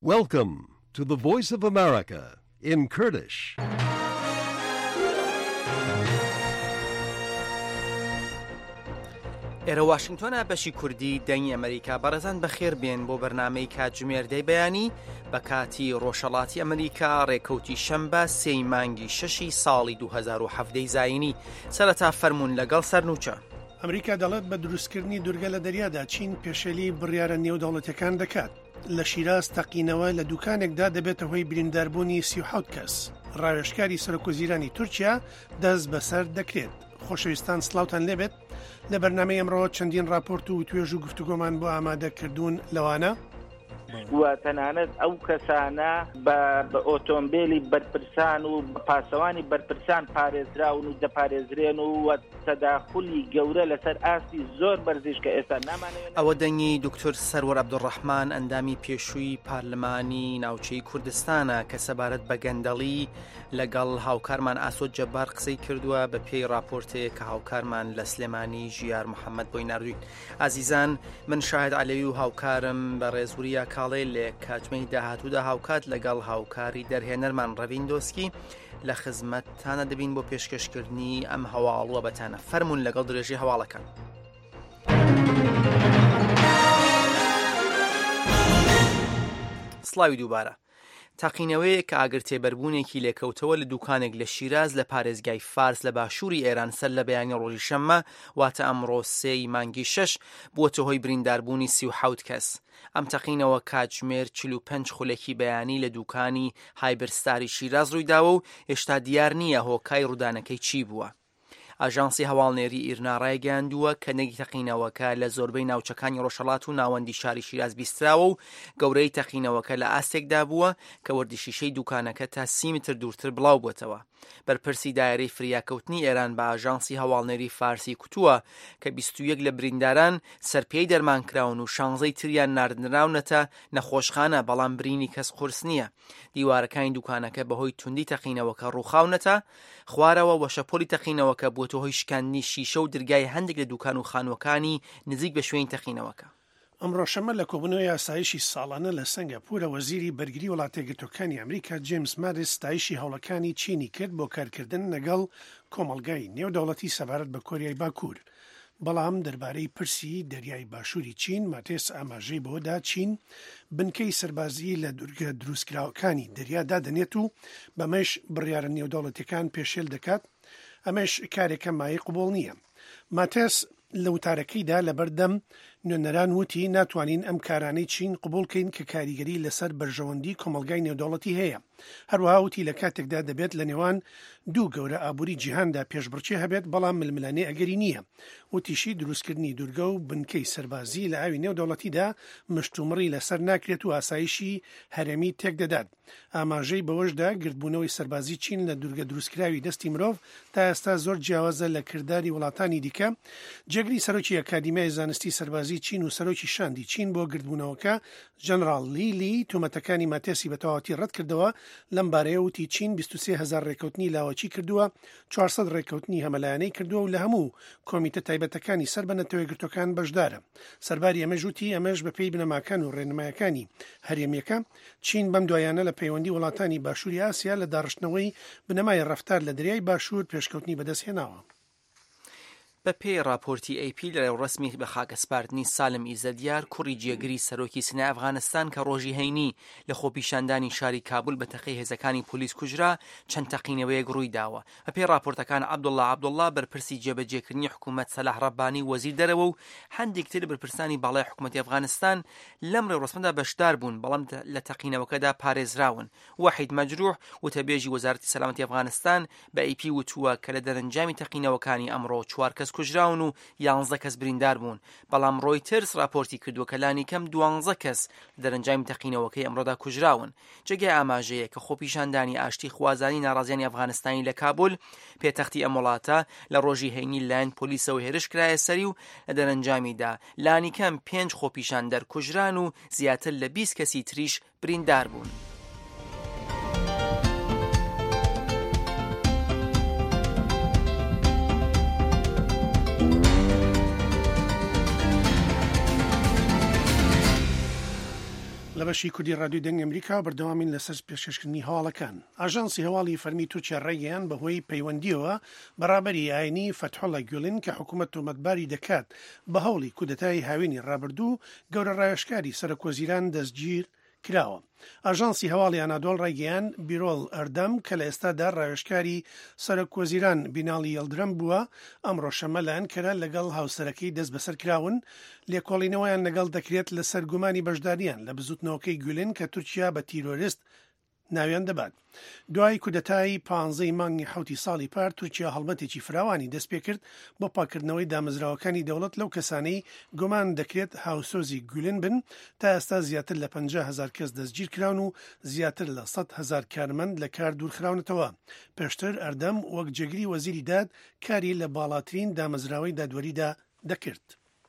Welcome to the Voice of America in Kurdish. ئێرە واشنگتۆنە بەشی کوردی دەنگی ئەمریکا بەڕێزان بەخێر بێن بۆ بەرنامەی کاتژمێردەی بەیانی بە کاتی ڕۆژهەڵاتی ئەمریکا ڕێکەوتی شەمبە 3 مانگی 6 ساڵی 2017 زاینی سەرەتا فەرموون لەگەڵ سەرنووچە. ئەمریکا دەڵێت بە دروستکردنی دوورگە لە دەریادا چین پێشێلی بڕیارە نێودەوڵەتەکان دەکات. لە شیراز تەقینەوە لە دوکانێکدا دەبێتە هۆی برینداربوونی 37 کەس. ڕاوێژکاری سەرۆکوەزیرانی تورکیا دەست بەسەر دەکرێت. خۆشەویستان سلااوان لێبێت لە بەرنامەی ئەمڕۆ چەندین راپۆرت و توێژ و گفتوگۆمان بۆ ئامادەکردوون لەوانە و تەنانەت ئەو کەسانە بە ئۆتۆمبیلی بەرپرسان و پاسەوانی بەرپرسان پارێزراون و دەپارێزرێن و تەداخلی گەورە لەسەر ئاستی زۆر بەرزش کە ئێستا نامانەوێت. ئەوە دەنگی دکتۆر سەرور عەبدوڕەحمان ئەندامی پێشووی پارلمانی ناوچەی کوردستانە کە سەبارەت بە گەندەڵی لەگەڵ هاوکارمان ئاسۆد جەبار قسەی کردووە بە پێی راپۆرتێک کە هاوکارمان لە سلێمانی ژیار محەممەد بۆی نردوین. ئازیزان من شاهد عەلەوی و هاوکارم بە ڕێزوریە کاڵێ لێ کاتژمەی داهاتوودا هاوکات لەگەڵ هاوکاری دەرهێنەرمان ڕەڤین دۆسکی لە خزمەتتانە دەبین بۆ پێشکەشکردنی ئەم هەواڵوە بەتانە. فەرموون لەگەڵ درێژی هەواڵەکان. سڵاوی دووبارە. تاقینەوەیە کە ئاگرتێبەربوونێکی لێکەوتەوە لە دوکانێک لە شیراز لە پارێزگای فارس لە باشووری ئێران سەر لە بەیانی ڕۆژی شەممە واتە ئەمڕۆ 3 مانگی 6 بووەتە هۆی برینداربوونی 37 کەس. ئەم تەقینەوە کاتژمێر 45 خولێکی بەیانی لە دوکانی هایبرستاری شیراز ڕوویداوە و هێشتا دیار نییە هۆکای ڕوودانەکەی چی بووە. ئاژانسی هەواڵنێری ئیرنا ڕایگەیاندووە کە نەگی تەقینەوەکە لە زۆربەی ناوچەکانی ڕۆژهەڵات و ناوەندی شاری شیراز بیستراوە و گەورەی تەقینەوەکە لە ئاستێکدا بووە کە وەردیشیشەی دوکانەکە تا 30 متر دوورتر بڵاو بووەتەوە. بەرپرسی دایرەی فریاکەوتنی ئێران بە ئاژانسی هەواڵنێری فارسی کوتووە کە 21 لە برینداران سەرپێی دەرمانکراون و 16 تریان ناردراونەتە نەخۆشخانە بەڵام برینی کەس قورس نییە. دیوارەکانی دوکانەکە بەهۆی توندی تەقینەوەکە ڕووخاونەتە خوارەوە وەشەپۆلی تەقینەوەکە بووەتە هۆی شکاندنی شیشە و درگای هەندێک لە دوکان و خانوەکانی نزیک بە شوێنی تەقینەوەکە. ئەمڕۆ شەمە لە کۆبوونەوەی یاسایشی ساڵانە لە سنگاپورە وەزیری بەرگری وڵاتە یەکگرتووەکانی ئەمریکا جیمس ماریس ستایشی هەوڵەکانی چینی کرد بۆ کارکردن لەگەڵ کۆمەڵگای نێودەوڵەتی سەبارەت بە کۆریای باکوور. بەڵام دەربارەی پرسی دەریای باشووری چین ماتێس ئاماژەی بۆدا چین بنکەی سەربازی لە دوورگە دروستکراوەکانی دەریادا دەنێت و بەمەش بڕیارە نێودەوڵەتیەکان پێشێل دەکات. ئەمەش کارێکە مای قوبوڵ نییە. ماتێس لە وتارەکەیدا لەبەردەم نوێنەران وتی ناتوانین ئەم کارانەی چین قبولکەین کە کاریگەری لەسەر بەرژەوەندی کۆمەلگای نێودەوڵەتی هەیە. هەروەها وتی لە کاتێکدا دەبێت لە نێوان دوو گەورە ئابووری جیهاندا پێشبڕکێ هەبێت بەڵام ململانێ ئەگەری نییە. وتیشی دروستکردنی دوورگە و بنکەی سەربازی لە ئاوی نێودەوڵەتیدا مشتومڕی لەسەر ناکرێت و ئاسایشی هەرێمی تێک دەدات. ئاماژەی بەوەشدا گردبوونەوەی سەربازی چین لە دوورگە دروستکراوی دەستی مرۆڤ تا ئێستا زۆر جیاوازە لە کردداری وڵاتانی دیکە. جێگری سەرۆکی ئەکادیمیای زانستی سەربازی چین و سەرۆکی شاندی چین بۆ گردبوونەوەکە ژەنڕاڵ لی تومەتەکانی ماتێسی بە تەواوەتی ڕەت کردەوە. لەم بارەیە وتی چین 23,000 ڕێکەوتنی لاوەچی کردووە، 400 ڕێکەوتنی هەمەلایەنەی کردووە و لە هەموو کۆمیتە تایبەتەکانی سەر بە نەتەوە یەکگرتووەکان بەشدارە. سەرباری ئەمەش وتی ئەمەش بەپێی بنەماکان و ڕێنمایەکانی هەرێمیەکە چین بەم دوایانە لە پەیوەندی وڵاتانی باشووری ئاسیا لە داڕشتنەوەی بنەمای ڕەفتار لە دەریای باشوور پێشکەوتنی بەدەستهێناوە. بە پێی راپۆرتی AP لە ڕسمی بە خاکەسپاردنی سالم ئیزەدیار کوڕی جێگری سەرۆکی سنای ئەفغانستان کە ڕۆژی هەینی لە خۆپیشاندانی شاری کابل بە تەقەی هێزەکانی پۆلیس کوژرا چەند تەقینەوەیەک ڕووی داوە. بە پێی راپۆرتەکان عەبدوڵڵا بەرپرسی جێبەجێکردنی حکوومەت سەلاح ڕەبانی وەزیر دەرەوە و هەندێک تر بەرپرسانی باڵای حکوومەتی ئەفغانستان لەم ڕێڕسمەدا بەشدار بوون بەڵام لە تەقینەوەکەدا پارێزراون. وحید مەجروح وتەبێژی وەزارەتی سەلامەتی ئەفغانستان بە AP وتووە کە لە دەرەنجامی تەقینەوەکانی ئەمڕۆ 4 کەس کوژراون و 11 کەس بریندار بوون. بەڵام ڕۆیترس راپۆرتی کردووە کە لانی کەم 12 کەس دەرەنجامی تەقینەوەکەی ئەمڕۆدا کوژراون. جێگای ئاماژەیە کە خۆپیشاندانی ئاشتی خوازانی ناڕازیانی ئەفغانستانی لە کابل پێتەختی ئەم وڵاتە لە ڕۆژی هەینی لایەن پۆلیسەوە هێرش کرایە سەری و لە دەرەنجامیدا لانی کەم 5 خۆپیشاندەر کوژران و زیاتر لە 20 کەسی تریش بریندار بوون. لە بەشی کوردی ڕادیۆی دەنگی ئەمریکا بەردەوامین لەسەر پێشکەشکردنی هەواڵەکان. ئاژانسی هەواڵی فەرمی تورکیا ڕێگەیان بەهۆی پەیوەندیەوە بەڕابەری ئاینی فەتحوڵە گوڵین کە حکوومەت تۆمەتباری دەکات بە هەوڵی کودەتای هاوینی ڕابردوو گەورە ڕایشکاری سەرۆکوەزیران دەستگیر کراوە. ئاژانسی هەواڵی ئانادۆڵ ڕێگەیان بیرۆڵ ئەردەم کە لە ئێستادا ڕایشکاری سەرۆکوەزیران بیناڵی یەڵدرەم بووە ئەمڕۆ شەمە لە ئەنکەرە لەگەڵ هاوسەرەکەی دەست بەسەر کراون لێکۆڵینەوەیان لەگەڵ دەکرێت لەسەر گومانی بەشداریان لە بزوتنەوەکەی گولین کە تورکیا بە تیرۆریست ناویان دەبات. دوای کودەتای 15 مانگی حوتی ساڵی پار تورکیا هەڵمەتێکی فراوانی دەست پێ کرد بۆ پاکردنەوەی دامەزراوەکانی دەوڵەت لەو کەسانەی گومان دەکرێت هاوسۆزی گولین بن تا ئێستا زیاتر لە 50,000 کەس دەستگیر کراون و زیاتر لە 100,000 کارمەند لە کار دوورخراونەتەوە. پێشتر ئەردەم وەک جێگری وەزیری داد کاری لە باڵاترین دامەزراوەی دادوەریدا دەکرد.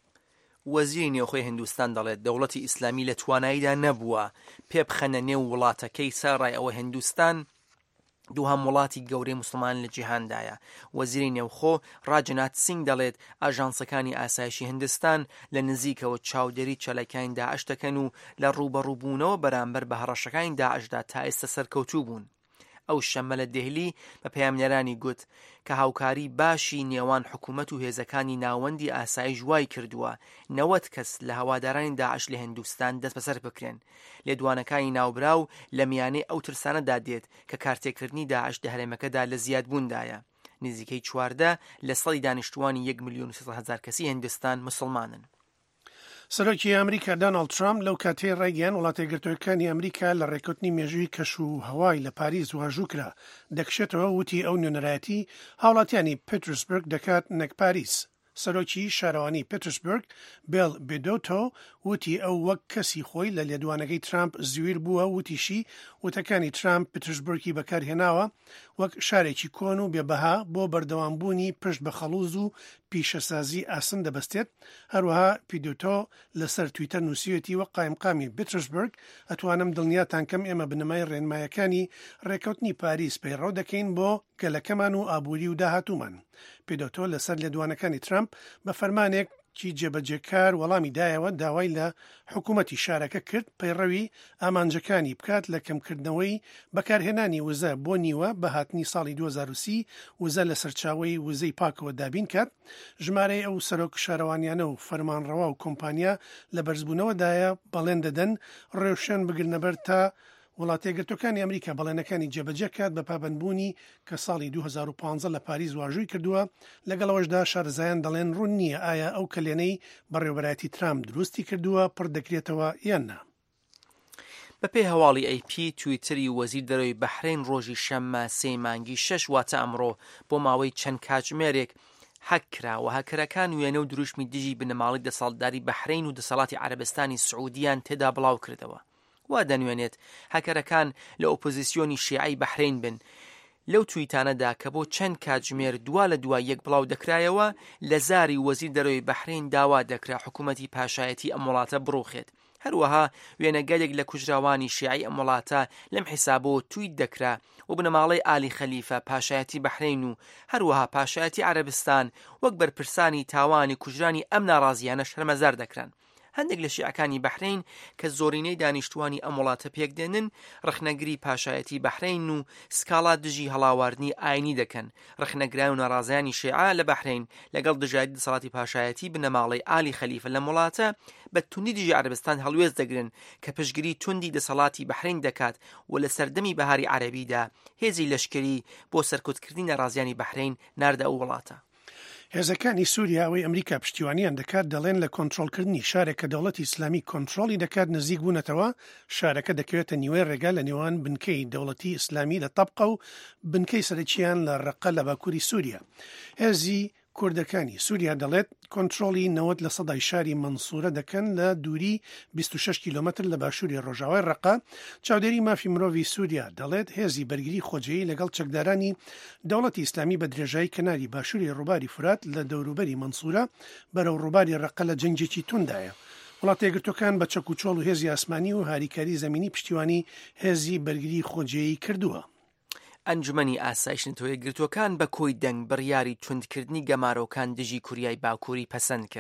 وەزیری نێوخۆی هندوستان دەڵێت دەوڵەتی ئیسلامی لە تواناییدا نەبووە پێبخەنە نێو وڵاتەکەی سەرڕای ئەوە هندوستان دووهەم وڵاتی گەورەی موسڵمان لە جیهاندایە. وەزیری نێوخۆ ڕاجنات سینگ دەڵێت ئاژانسەکانی ئاسایشی هندستان لە نزیکەوە چاودێری چەلەکانی داعش دەکەن و لە ڕوبەڕووبوونەوە بەرامبەر بە هەڕەشەکانی داعشدا تا ئێستا سەرکەوتوو بوون. ئەو شەمە لە دێهلی بە پەیامنەرانی گوت کە هاوکاری باشی نێوان حکوومەت و هێزەکانی ناوەندی ئاسایش وای کردووە 90 کەس لە هەوادارانی داعش لە هندوستان دەست بەسەر بکرێن. لێدوانەکانی ناوبراو لە میانەی ئەو ترسانەدا دێت کە کارتێکردنی داعش لە هەرێمەکەدا لە زیادبووندایە. نزیکەی 14 لە سەدی دانیشتوانی 1,300,000 کەسی هندستان مسلمانن. سەرۆکی ئەمریکا دۆناڵد ترامپ لەو کاتەی ڕێگەیان وڵاتە یەکگرتووەکانی ئەمریکا لە ڕێکوتنی مێژووی کەش و هەوای لە پاریس واژوو کرا دەکشێتەوە وتی ئەو نوێنەرایەتی هاوڵاتیانی پێترسبرگ دەکات نەک پاریس. سەرۆکی شارەوانی پێترسبرگ بیل بێدۆتۆ وتی ئەو وەک کەسی خۆی لە لێدوانەکەی ترامپ زویر بووە وتیشی وتەکانی ترامپ پێترسبرگی بەکارهێناوە وەک شارێکی کۆن و بێبەها بۆ بەردەوامبوونی پشت بە خەڵوز و پیشەسازی ئاسن دەبەستێت. هەروەها پیدۆتۆ لەسەر تویتەر نووسیوەتی وە قایمقامی پێترسبرگ ئەتوانم دڵنیاتان کەم ئێمە بنەمای ڕێنمایەکانی ڕێکەوتنی پاریس پەیڕەو دەکەین بۆ گەلەکەمان و ئابووری و داهاتوومان. پیدۆتۆ لەسەر لێدوانەکانی ترامپ بە فەرمانێک کی جێبەجێکار وەڵامی دایەوە داوای لە حکوومەتی شارەکە کرد پەیڕەوی ئامانجەکانی بکات لە کەمکردنەوەی بەکارهێنانی وزە بۆ نیوە بە هاتنی ساڵی 2030 وزە لە سەرچاوی وزەی پاکەوە دابین کات. ژمارەی ئەو سەرۆک شارەوانیانە و فەرمانڕەوا و کۆمپانیا لە بەرزبوونەوەدایە بەڵێن دەدەن ڕێوشێن بگرنەبەر تا وڵاتە یەکگرتووەکانی ئەمریکا بەڵێنەکانی جێبەجێ کات بە پابەندبوونی کە ساڵی 2015 لە پاریس واژووی کردووە. لەگەڵەوەشدا شارەزایان دەڵێن ڕوون نییە ئایا ئەو کلێنەی بەڕێوەبەرایەتی ترامپ دروستی کردووە پڕ دەکرێتەوە یان نا. بەپێی هەواڵی AP تویتری وەزیر دەرەوەی بەحرین ڕۆژی شەممە 3 مانگی 6 واتە ئەمڕۆ بۆ ماوەی چەند کاتژمێرێک هەکراوە. هەکەرەکان وێنە و دروشمی دژی بنەماڵی دەسەڵاتداری بەحرین و دەسەڵاتی عەرەبستانی سعودیان تێدا بڵاو کردەوە. وا دەنوێنێت هەکەرەکان لە ئۆپۆزیسیۆنی شیعی بەحرین بن. لەو تویتانەدا کە بۆ چەند کاتژمێر دوا لە دوای یەک بڵاو دەکرایەوە لە زاری وەزیر دەرەوەی بەحرین داوا دەکرا حکوومەتی پاشایەتی ئەم وڵاتە بڕوخێت. هەروەها وێنەگەلێک لە کوژراوانی شیعی ئەم وڵاتە لەم حیسابەوە تویت دەکرا و بنەماڵەی ئالی خەلیفە پاشایەتی بەحرین و هەروەها پاشایەتی عەرەبستان وەک بەرپرسانی تاوانی کوژرانی ئەم ناڕازیانە شەرمەزار دەکران. هەندێک لە شیعەکانی بەحرین کە زۆرینەی دانیشتوانی ئەم وڵاتە پێکدێنن ڕخنەگری پاشایەتی بەحرین و سکاڵا دژی هەڵاواردنی ئاینی دەکەن. ڕخنەگران و ناڕازیانی شیعە لە بەحرین لەگەڵ دژایەتی دەسەڵاتی پاشایەتی بنەماڵەی ئالی خەلیفە لەم وڵاتە بە توندی دژی عەرەبستان هەڵوێز دەگرن کە پشگیری توندی دەسەڵاتی بەحرین دەکات و لە سەردەمی بەهاری عەرەبیدا هێزی لەشکری بۆ سەرکوتکردنی ناڕازیانی بەحرین ناردە ئەو وڵاتە. هێزەکانی سووریاوەی ئەمریکا پشتیوانیان دەکات دەڵێن لە کۆنتڕۆلکردنی شارێکە دەوڵەتی ئیسلامی کۆنتڕۆلی دەکات نزیک بوونەتەوە شارەکە دەکەوێتە نیوەی ڕێگا لە نێوان بنکەی دەوڵەتی ئیسلامی لە تەبقە و بنکەی سەرەکییان لە ڕەقە لە باکووری سووریا. هێزی کوردەکانی سووریا دەڵێت کۆنتڕۆلی 90% شاری منسوورە دەکەن لە دووری 26 کیلومتر لە باشووری ڕۆژاوای ڕەقە. چاودێری مافی مرۆڤی سووریا دەڵێت هێزی بەرگری خۆجەیی لەگەڵ چەکدارانی دەوڵەتی ئیسلامی بە درێژایی کەناری باشووری ڕووباری فرات لە دەوروبەری منسوورە بەرەو ڕووباری ڕەقە لە جەنگێکی توندایە. وڵاتە یەکگرتووەکان بە چەک و چۆڵ و هێزی ئاسمانی و هاریکاری زەمینی پشتیوانی هێزی بەرگری خۆجەیی کردووە. ئەنجومەنی ئاسایش نەتەوەیەکگرتووەکان بە کۆی دەنگ بڕیاری توندکردنی گەمارۆکان دژی کوریای باکووری پەسەند کرد.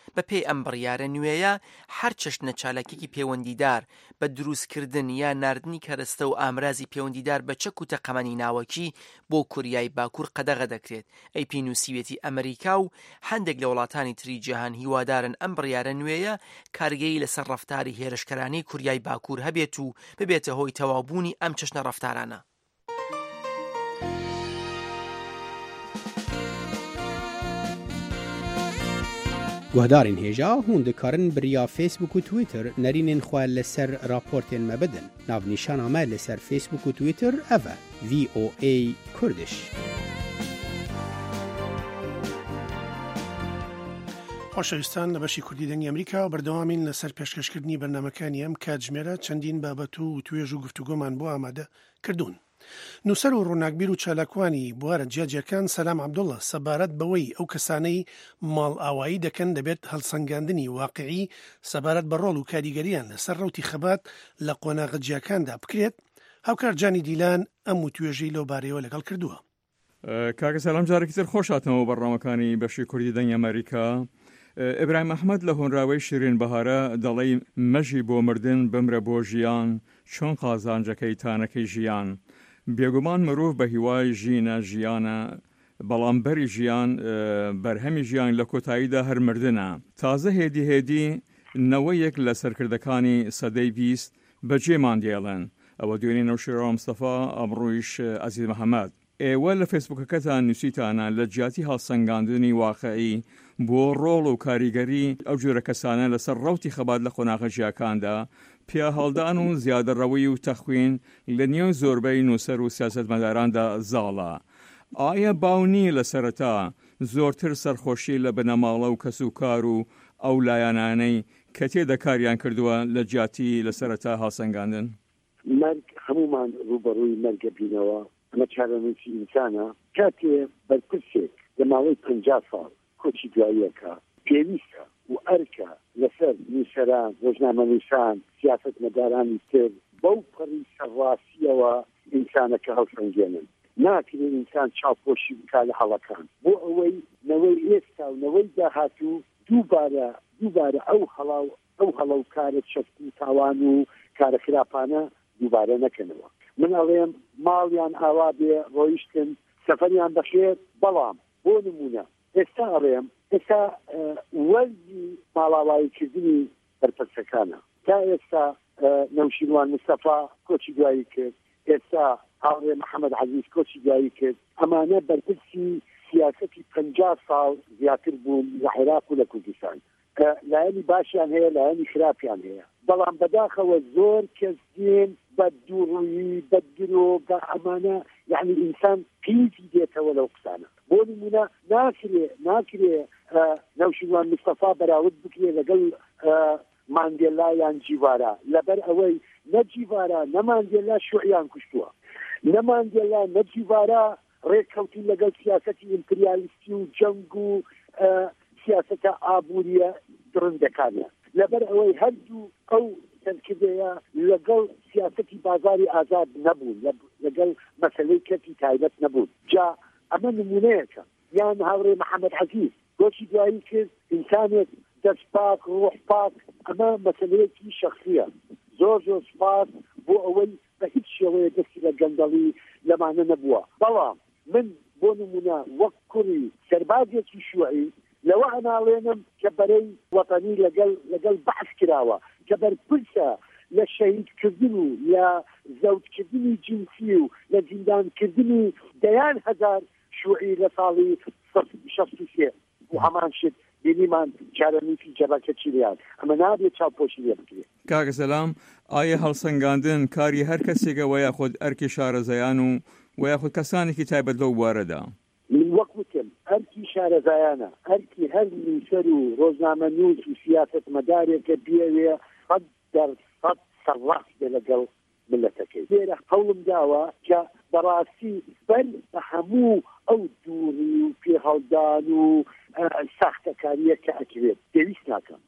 بە پێی ئەم بڕیارە نوێیە هەر چەشنە چالاکێکی پەیوەندیدار بە دروستکردن یا ناردنی کەرەستە و ئامرازی پەیوەندیدار بە چەک و تەقەمەنی ناوەکی بۆ کوریای باکوور قەدەغە دەکرێت. ئەی نووسیوێتی ئەمریکا و هەندێک لە وڵاتانی تری جیهان هیوادارن ئەم بڕیارە نوێیە کارگەیی لەسەر ڕەفتاری هێرشکەرانەی کوریای باکوور هەبێت و ببێتە هۆی تەوابوونی ئەم چەشنە ڕەفتارانە. گوهدارین هێژا هون دikarin biriya Facebook û Twitter nerînên xwe li ser raportên me bidin. Navnîşana me li ser Facebook û Twitter ev e VOA Kurdish. خۆشەویستان لە بەشی کوردی دەنگی ئەمریکا و بەردەوامین لەسەر پێشکەشکردنی بەرنامەکانی ئەم کاتژمێرە چەندین بابەت و توێژ و گفتوگۆمان بۆ ئامادە کردوون. نووسەر و ڕووناکبیر و چالاکوانی بوارە جیاجیەکان سەلام عەبدوڵڵا سەبارەت بەوەی ئەو کەسانەی ماڵ ئاوایی دەکەن دەبێت هەڵسەنگاندنی واقعی سەبارەت بە ڕۆڵ و کاریگەریان لەسەر ڕەوتی خەبات لە قۆناغەجیەکاندا بکرێت. هاوکار جانی دیلان ئەم و توێژەی لەو بارەیەوە لەگەڵ کردووە. کاکە سەلام جارێکی تر خۆش هاتنەوە بەڕامەکانی بەشی کوردی دەنگی ئەمریکا. ئیبراهیم ئەحمەد لە هۆنراوەی شیرین بەهارە دەڵێ مەژی بۆ مردن بمرە بۆ ژیان چۆن قازانجەکەی تانەکەی ژیان. بێگومان مرۆڤ بە هیوای ژینە ژیانە بەڵام بەری ژیان بەرهەمی ژیان لە کۆتاییدا هەر مردنە. تازە هێدی نەوەیەک لە سەرکردەکانی سەدەی 20 بەجێمان دێڵێن. ئەوە دوێنێ نەوشیرۆ مستەفا ئەمڕۆیش عەزیز محەممەد. ئێوە لە فێسبوکەکەتان نووسیتانە لە جیاتی هەڵسەنگاندنی واقعی بۆ ڕۆڵ و کاریگەری ئەو جۆرە کەسانە لەسەر ڕەوتی خەبات لە قۆناغەجیەکاندا پیا هەڵدان و زیادەڕەوی و تەخوین لە نێو زۆربەی نووسەر و سیاسەتمەداراندا زاڵە. ئایا باونی لە سەرەتا زۆرتر سەرخۆشی لە بنەماڵە و کەسوکار و ئەو لایەنانەی کە تێدا کاریان کردووە لە جیاتی لە سەرەتا هەڵسەنگاندن؟ مەرگ هەمومان ڕوبەڕووی مەرگە بینەوە. ئەمە چارەنووسی ئینسانە کاتێ بەرپرسێک لە ماوەی 50 ساڵ کۆچی دواییەکە پێویستە و ئەرکە لەسەر نووسەران ڕۆژنامەنووسان سیاسەتمەدارانی تر بەو پەڕی سەرڕاستیەوە ئینسانەکە هەڵسەنگێنن. ناکرێت ئینسان چاوپۆشی بکا لە هەڵەکان بۆ ئەوەی نەوەی ئێستا و نەوەی داهاتوو دووبارە ئەو هەڵە و کارە چەست و تاوان و کارە خراپانە دووبارە نەکەنەوە. من ئەڵێم ماڵیان ئاوا بێ ڕۆیشتن سەفەریان بەخێر بەڵام بۆ نمونە ئێستا ئەڵێم ئێستا وەرزی ماڵاواییکردنی بەرپرسەکانە تا ئێستا نەوشیروان مستەفا کۆچی دوایی کرد، ئێستا هاوڕێ محەممەد عەزیز کۆچی دوایی کرد. ئەمانە بەرپرسی سیاسەتی 50 ساڵ زیاتر بوون لە عێراق و لە کوردستان کە لایەنی باشیان هەیە لایەنی خراپیان هەیە. بەڵام بەداخەوە زۆر کەس دێن بە دووڕووی بە درۆگە ئەمانە یعنی ئینسان پیتی دێتەوە لەو قسانە. بۆ نمونە ناکرێ نەوشیروان مستەفا بەراورد بکرێ لەگەڵ ماندێلا یان جیڤارا لەبەر ئەوەی نە جیڤارا نە ماندێلا شوعیان کوشتووە، نە ماندێلا نە جیڤارا ڕێککەوتی لەگەڵ سیاسەتی ئیمپریالیستی و جەنگ و سیاسەتە ئابووریە درندەکانە. لەبەر ئەوەی هەردوو ئەو تەرکیبەیە لەگەڵ سیاسەتی بازاری ئازاد نەبوون، لەگەڵ مەسەلەی کەتی تایبەت نەبوون. جا ئەمە نمونەیەکە. یان هاوڕێ محەممەد عەزیز کۆچی دوایی کرد ئینسانێک دەست پاک ڕوح پاک، ئەمە مەسەلەیەکی شەخصیە. زۆر سپاس بۆ ئەوەی بە هیچ شێوەیە دەستی لە گەندەڵی لەمانە نەبووە. بەڵام من بۆ نمونە وەک کوڕی سەربازێکی شوعی لەوە ئەناڵێنم کە بەرەی وەتەنی لەگەڵ بەحث کراوە کە بەرپرسە لە شەهیدکردن و لە زەوجکردنی جنسی و لە زیندانکردنی دەیان هەزار شوعی لە ساڵی 1963 و هەمان شت بینیمان چارەنووسی جەبەکە چیلیان. ئەمە نابێت چاوپۆشی لێ بکرێت. کاکە سەلام، ئایا هەڵسەنگاندن کاری هەر کەسێکە وە یاخود ئەرکی شارەزایان و یاخود کەسانێکی تایبەت لەو بوارەدا؟ من وەک وتم ئەرکی شارەزایانە، ئەرکی هەر نووسەر و ڕۆژنامەنووس و سیاسەتمەدارێکە بێوێ 100% سەرڕاست بێ لەگەڵ ملەتەکەی. لێرە هەوڵم داوە کە بەڕاستی بەر بە هەموو ئەو دووری و پێهەڵدان و ساختەکاریە کە ئەکرێت پێویست ناکەم.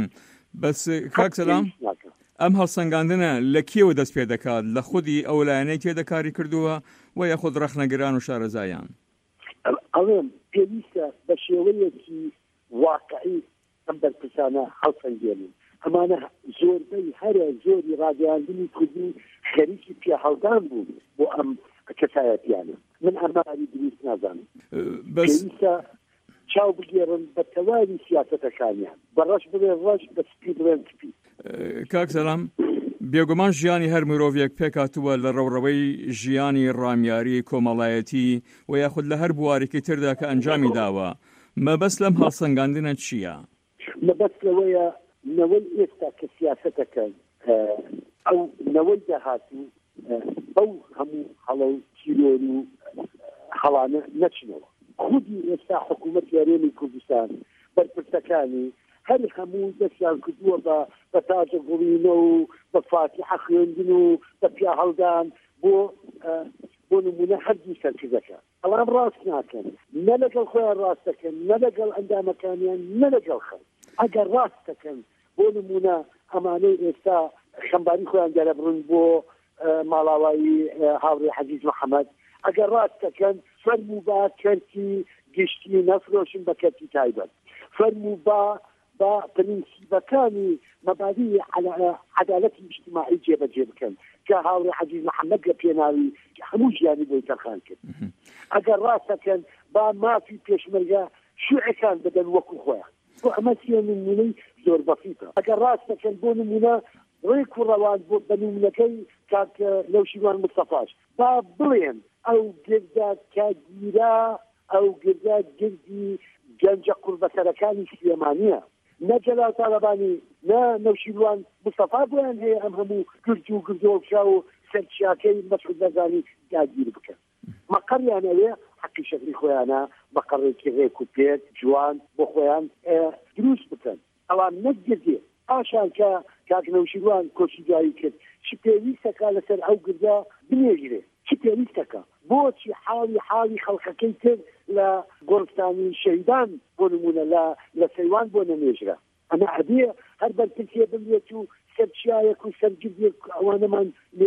بەس کاک سەلام، ئەم هەڵسەنگاندنە لە کێوە دەست پێ دەکات؟ لە خودی ئەو لایەنەی تێدا کاری کردووە و یاخود ڕەخنەگران و شارەزایان؟ ئەڵێم پێویستە بە شێوەیەکی واقعی ئەم بەرپرسانە هەڵسەنگێنن ئەمانە زۆربەی هەرە زۆری ڕاگەیاندنی کوردی خەریکی پیا هەڵدان بوو بۆ ئەم کەسایەتیانە من ئەماری دروست نازانم پێویستە چاو بگێڕن بە تەواوی سیاسەتەکانیان بەڕەش بڵێ ڕەش بە سپی بڵێن سپی کاک سەلام بێگومان ژیانی هەر مرۆڤێک پێکاتووە لە ڕەوڕەوەی ژیانی ڕامیاری کۆمەڵایەتی و یاخود لە هەر بوارێکی تردا کە ئەنجامی داوە مەبەست لەم هەڵسەنگاندنە چییە؟ مەبەست لەوەیە نەوەی ئێستا کە سیاسەتەکەن ئەو نەوەی داهاتوو ئەو هەموو هەڵە و تیرۆر و هەڵانە نەچنەوە خودی ئێستا حکوومەت یاریێنی کوردستان بەرپرسەکانی هەر هەموو دەستیان کردووە بە تاجە گوڵینە و بە فاتحە خوێندن و بە پیا هەڵدان بۆ نمونە هەردوو سەرکردەکە بەڵام ڕاست ناکەن نە لەگەڵ خۆیان ڕاست دەکەن نە لەگەڵ ئەندامەکانیان نە لەگەڵ خەڵک ئەگەر ڕاست دەکەن بۆ نمونە ئەمانەی ئێستا خەمباری خۆیان دەرەبڕن بۆ ماڵاوایی هاوڕێ حەزیز محەممەد ئەگەر ڕاست دەکەن فەرموو با کەرتی گشتی نەفرۆشن بە کەرتی تایبەت فەرموو با پرینسیبەکانی مەبادی عەدالەتی اجتماعی جێبەجێ بکەن کە هاوڕێ حەزیز محەممەد لە پێناوی هەموو ژیانی بۆی تەرخان کرد ئەگەر ڕاست دەکەن با مافی پێشمەرگە شوعەکان بدەن وەکو خۆیان بۆ ئەمە سێ نمونەی زۆر بەسیطە ئەگەر ڕاست دەکەن بۆ نمونە ڕێک و ڕەوان بۆ بەنمونەکەی کاک لەوشیوان مستەفاش با بڵێن ئەو گردە کاگیرا ئەو گردە گردی گەنجە قوربەسەرەکانی سلێمانیە نە جەلال تاڵەبانی نە نەوشیروان مستەفا بۆیان هەیە ئەم هەموو گرج و گردۆفشا و سەرچیاکەی مەسعود بەرزانی داگیر بکەن مەقەریان ئەوێ حەقی شەکری خۆیانە بەقەڕێکی ڕێک و پێک جوان بۆ خۆیان دروست بکەن ئەوان نەگردێ ئاشان کە کاک نەوشیروان کۆچی جایی کرد چی پێویستەکە لەسەر ئەو گردە بنێژرێ چی پێویستەکە بۆچی حاڵی خەڵقەکەی کرد لە گۆرستانی شەیدان بۆ نمونە لە سەیوان بۆ نەمێژرا ئەمە ئەبێ هەر بەرپرسیە بمێت و سەرچایەک و سەرگردێک ئەوانەمان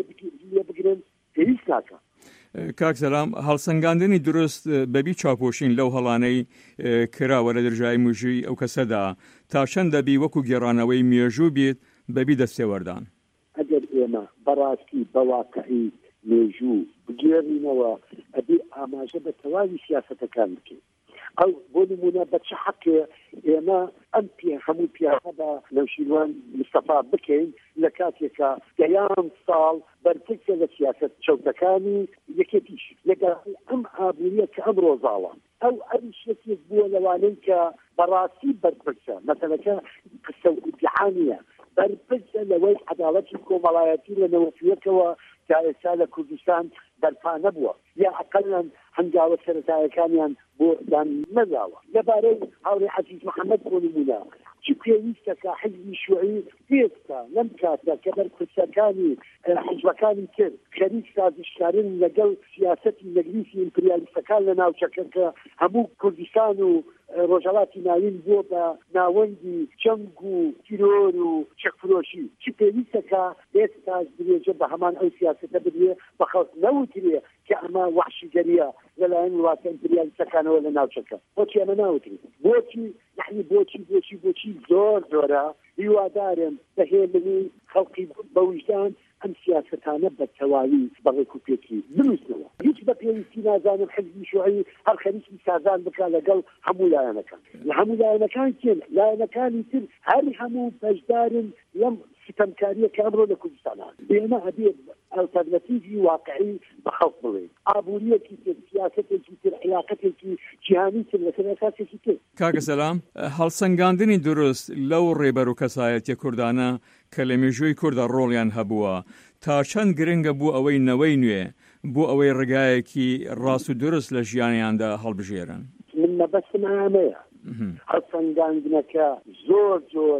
لێ بگرن پێویست ناکە کاک سەلام هەڵسەنگاندنی دروست بەبی چاپۆشین لەو هەڵانەی کراوە لە دەرژای موژی ئەو کەسەدا تا چەند دەبی وەکو گێڕانەوەی مێژوو بێت بەبی دەستێوەردان ئەگەر ئێمە بەڕاستی بەواقعی مێژوو بگێڕینەوە ئەبێ ئاماژە بە تەواوی سیاسەتەکان بکەین ئەو بۆ نمونە بە چه حەقێ ئێمە ئەم هەموو پیاخە بە نەوشیروان مستەفا بکەین لە کاتێکە دەیان ساڵ بەرپرسە لە سیاسەت چەوتەکانی یەکێتیش لەگەڵ ئەم ئابووریە کە ئەم ڕۆژاوە ئەو ئەریشتێک بووە لەوانەی کە بەڕاستی بەرپرسە مەسەلەکە قسە و ئیدعانیە بەرپرسە لەوەی عەداڵەتی کۆمەڵایەتی لە نەوەسیەکەوە تا ئێستا لە کوردستان بەرپا نەبووە یا ئەقەلەن هەنگاوە سەرەتایەکانیان بۆ دان نەداوە لەبارەی هاوڕێ حەزیز محەممەد بۆ نمونە چی پێویستەکە حیزبی شوعی پێستا لەم کاتە کە بەرپرسەکانی حیزبەکانی تر خەریک سازشکارن لەگەڵ سیاسەتی مەجلیسی ئیمپریالیستەکان لە ناوچەکە کە هەموو کوردستان و ڕۆژهەڵاتی ناوین بۆ بە ناوەندی جەنگ و تیرۆر و چەکفرۆشی چی پێویستەکە ئێستا درێژە بە هەمان ئەو سیاسەتە بدرێ بە خەڵک نەوترێ کە ئەمە وحشیگەریە لەلایەن وڵاتە ئیمپریالیستەکانەوە لە ناوچەکە بۆچی ئەمە ناوترێ بۆچی یعنی بۆچی زۆر زۆرە هیوادارم بەهێمنی خەڵکی بە وجدان ئەم سیاسەتانە بە تەواوی بەڕێک و پێکی بنووسنەوە هیچ بە پێویستی نازانم حزبی شوعی هەر خەریکی سازان بکە لەگەڵ هەموو لایەنەکان لە هەموو لایەنەکان چێن لایەنەکانی تر هەر هەموو بەشدارن لەم ستەمکاریە کە ئەمڕۆ لە کوردستانە ئێمە ئەبێ ئەلتەرنەتیڤی واقعی بە خەڵک بڵێن ئابووریەکی تر سیاسەتێکی تر علاقەتێکی جیهانی تر لەسەر ئەساسێکی تر کاکە سەلام هەڵسەنگاندنی دروست لەو ڕێبەر و کەسایەتیە کوردانە کە لە مێژووی کوردە ڕۆڵیان هەبووە تا چەند گرنگە بوو ئەوەی نەوەی نوێ بۆ ئەوەی ڕێگایەکی ڕاست و دروست لە ژیانیاندا هەڵبژێرن من مەبەستم ئەمەیە هەڵسەنگاندنەکە زۆر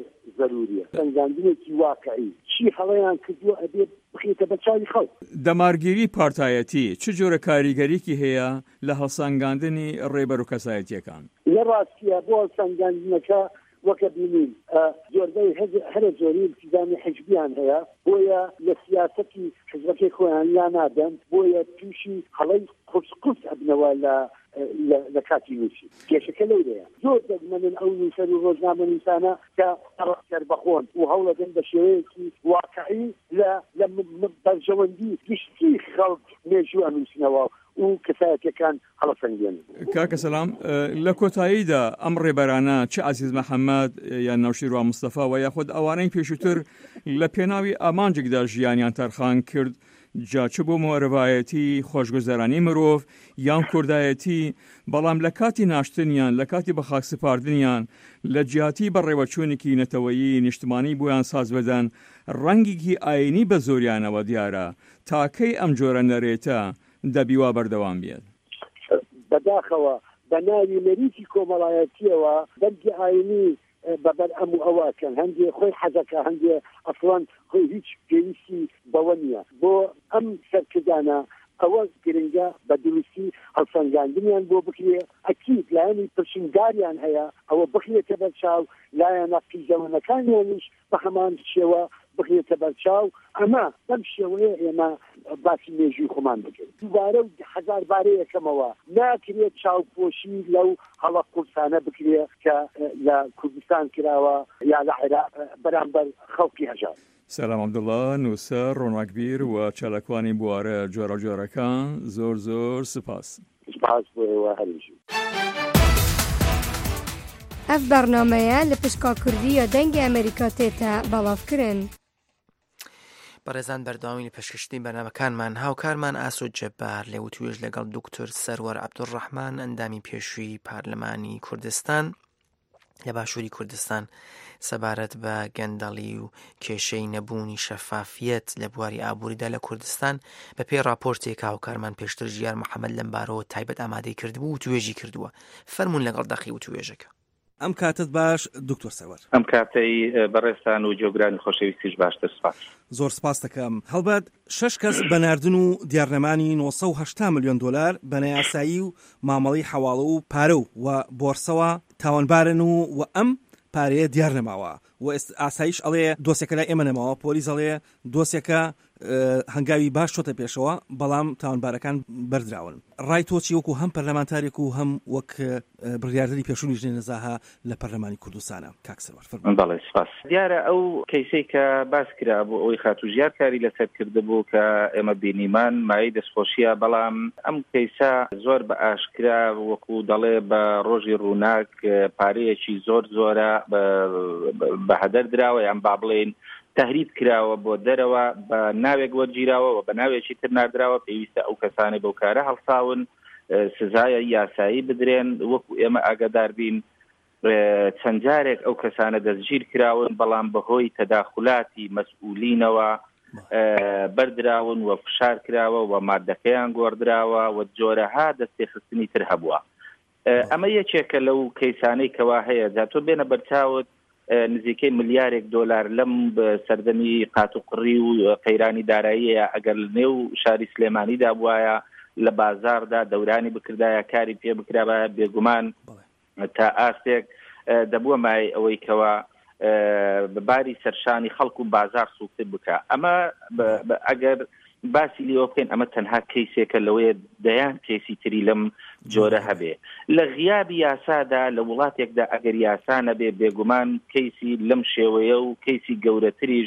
ضروریە سەنگاندنێکی واقعی چی هەڵەیان کردووە ئەبێ بخێتە بە چاوی خەڵک دەمارگیری پارتایەتی چ جۆرە کاریگەریکی هەیە لە هەڵسەنگاندنی ڕێبەر و کەسایەتیەکان لە ڕاستیە بۆ هەڵسەنگاندنەکە وەکە بینین زۆربەی هەرە زۆری التزامی حزبیان هەیە بۆیە لە سیاسەتی حزبەکەی خۆیان لا نادەن بۆیە تووشی هەڵەی قورس ئەبنەوە لە کاتی نووسی کێشەکە لەورەیە زۆر دەگمەنن ئەو نووسەر و ڕۆژنامە نووسانە کە سەربەخۆن و هەوڵەدەن بە شێوەیەکی واقعی لە بەرژەوەندی گشتی خەڵک مێژوو ئەنووسنەوە و کەسایەتەکان هەڵەسەنگێن. کاکە سەلام، لە کۆتاییدا ئەم ڕێبەرانە چ عەزیز مەحەممەد یان ناوشیروان مستەفا و یاخود ئەوانەی پێشووتر لە پێناوی ئامانجێکدا ژیانیان تەرخان کرد جا چ بۆ مۆرەڤایەتی خۆشگوزەرانی مرۆڤ یان کوردایەتی، بەڵام لە کاتی ناشتنیان لە کاتی بەخاک سپاردنیان لە جیاتی بەڕێوەچوونێکی نەتەوەیی نیشتمانی بۆیان ساز بەدەن ڕەنگێکی ئاینی بە زۆریانەوە دیارە تاکەی ئەم جۆرە نەرێتە دەبیوا بەردەوام بێت. بەداخەوە بە ناوی نەریتی کۆمەڵایەتیەوە دەرگی ئاینی بەبەر ئەم و ئەوەکەن هەندێ خۆی حەزەکە هەندێ ئەسڵان خۆی هیچ پێویستی بەوە نییە بۆ ئەم سەرکردانە ئەوە گرنگە بە دروستی هەڵسەنگاندنیان بۆ بکرێ ئەکید لایەنی پرسینداریان هەیە ئەوە بخرێتە بەرچاو لایەنە قیزەوەنەکانیانیش بە هەمان شێوە بخرێتە بەرچاو. ئەمە بەم شێوەیە ئێمە باسی مێژووی خۆمان بکرد دووبارە و هەزار بارەی یەکەمەوە ناکرێت چاوپۆشی لەو هەڵە قورسانە بکرێ کە لە کوردستان کراوە یا لە عێراق بەرامبەر خەڵکی هەژار. سەلام عەبدوڵڵا، نووسەر ڕۆناکبیر و چالاکوانی بوارە جۆرە جۆرەکان زۆر سپاس. سپاس بۆ هەریژی. ئەف بەرنامەیە لە پشکا کوردیە دەنگی ئەمریکا تێتە بەڵاوکردن. بەڕێزان بەردەوامی لە پێشکەشتنی بەرنامەکانمان هاوکارمان ئاسۆ جەبار لێ وتوێژ لەگەڵ دوکتۆر سەروەر عەبدوڕەحمان ئەندامی پێشووی پارلەمانی کوردستان لە باشووری کوردستان سەبارەت بە گەندەڵی و کێشەی نەبوونی شەفافیەت لە بواری ئابووریدا لە کوردستان بە پێی راپۆرتێک هاوکارمان پێشتر ژیار محەممەد لەم بارەوە تایبەت ئامادەی کردبوو و توێژی کردووە. فەرمون لەگەڵ دەقی و توێژەکە. ئەم کاتت باش دکتۆر سەروەر. ئەم کاتەی بەڕێستان و جۆگرانی خۆشەویستیش باشتر سپاس. زۆر سپاس دەکەم. هەڵبەت 6 کەس بەناردن و دیارنەمانی 980 ملیۆن دلار بە یاسایی و مامەڵی حەواڵە و پارە و بۆرسەوە تاوانبارن و ئەم پارەیە دیار نەماوە و ئاسایش ئەڵێ دۆسێکە لای ئێمە نەماوە، پۆلیس ئەڵێ دۆسێکە هەنگاوی باش چۆتە پێشەوە بەڵام تاوانبارەکان بەردراون. ڕای تۆچی وەکو هەم پەرلەمانتارێک و هەم وەک بڕیاردەری پێشووی لیژنەی نەزاها لە پەرلەمانی کوردستانە. کاک سەروەر فەرمووی. بەڵێ سپاس. دیارە ئەو کەیسەی کە باس کرا بۆ ئەوەی خاتوژیار کاری لەسەر کردبوو کە ئێمە بینیمان مای دەستخۆشیە، بەڵام ئەم کەیسە زۆر بە ئاشکرا وەکو دەڵێ بە ڕۆژی ڕووناک پارەیەکی زۆرە بە هەدەر دراوە یان با بڵێن تهریب کراوە بۆ دەرەوە بە ناوێک وەرگیراوە و بە ناوێکی تر ناردراوە. پێویستە ئەو کەسانی بەو کارە هەڵساون سزایە یاسایی بدرێن. وەکو ئێمە ئاگادار بین چەند جارێک ئەو کەسانە دەستگیر کراون بەڵام بەهۆی تەداخلاتی مەسئولینەوە بەردراون و فشار کراوە و مادەکەیان گۆڕدراوە و جۆرەها دەستێخستنی تر هەبووە. ئەمە یەکێکە لەو کەیسانەی کەوا هەیە. جا تۆ بێنە بەرچاوت نزیکەی ملیارێک دۆلار لەم سەردەمی قاتوقڕی و قەیرانی داراییە ئەگەر نێو شاری سلێمانیدا بوایە لە بازاردا دەورانی بکردایە کاری پێ بکرابە بێگومان تا ئاستێک دەبووە مای ئەوەی کەوا بەباری سەرشانی خەڵک و بازار سوکتر بکە. ئەمە ئەگەر باسی لیۆ بکەین ئەمە تەنها کەیسێکە لەوەیە دەیان کەیسی تری لەم جۆرە هەبێ. لە غیابی یاسادا لە وڵاتێکدا ئەگەر یاسا نەبێ بێگومان کەیسی لەم شێوەیە و کەیسی گەورەتریش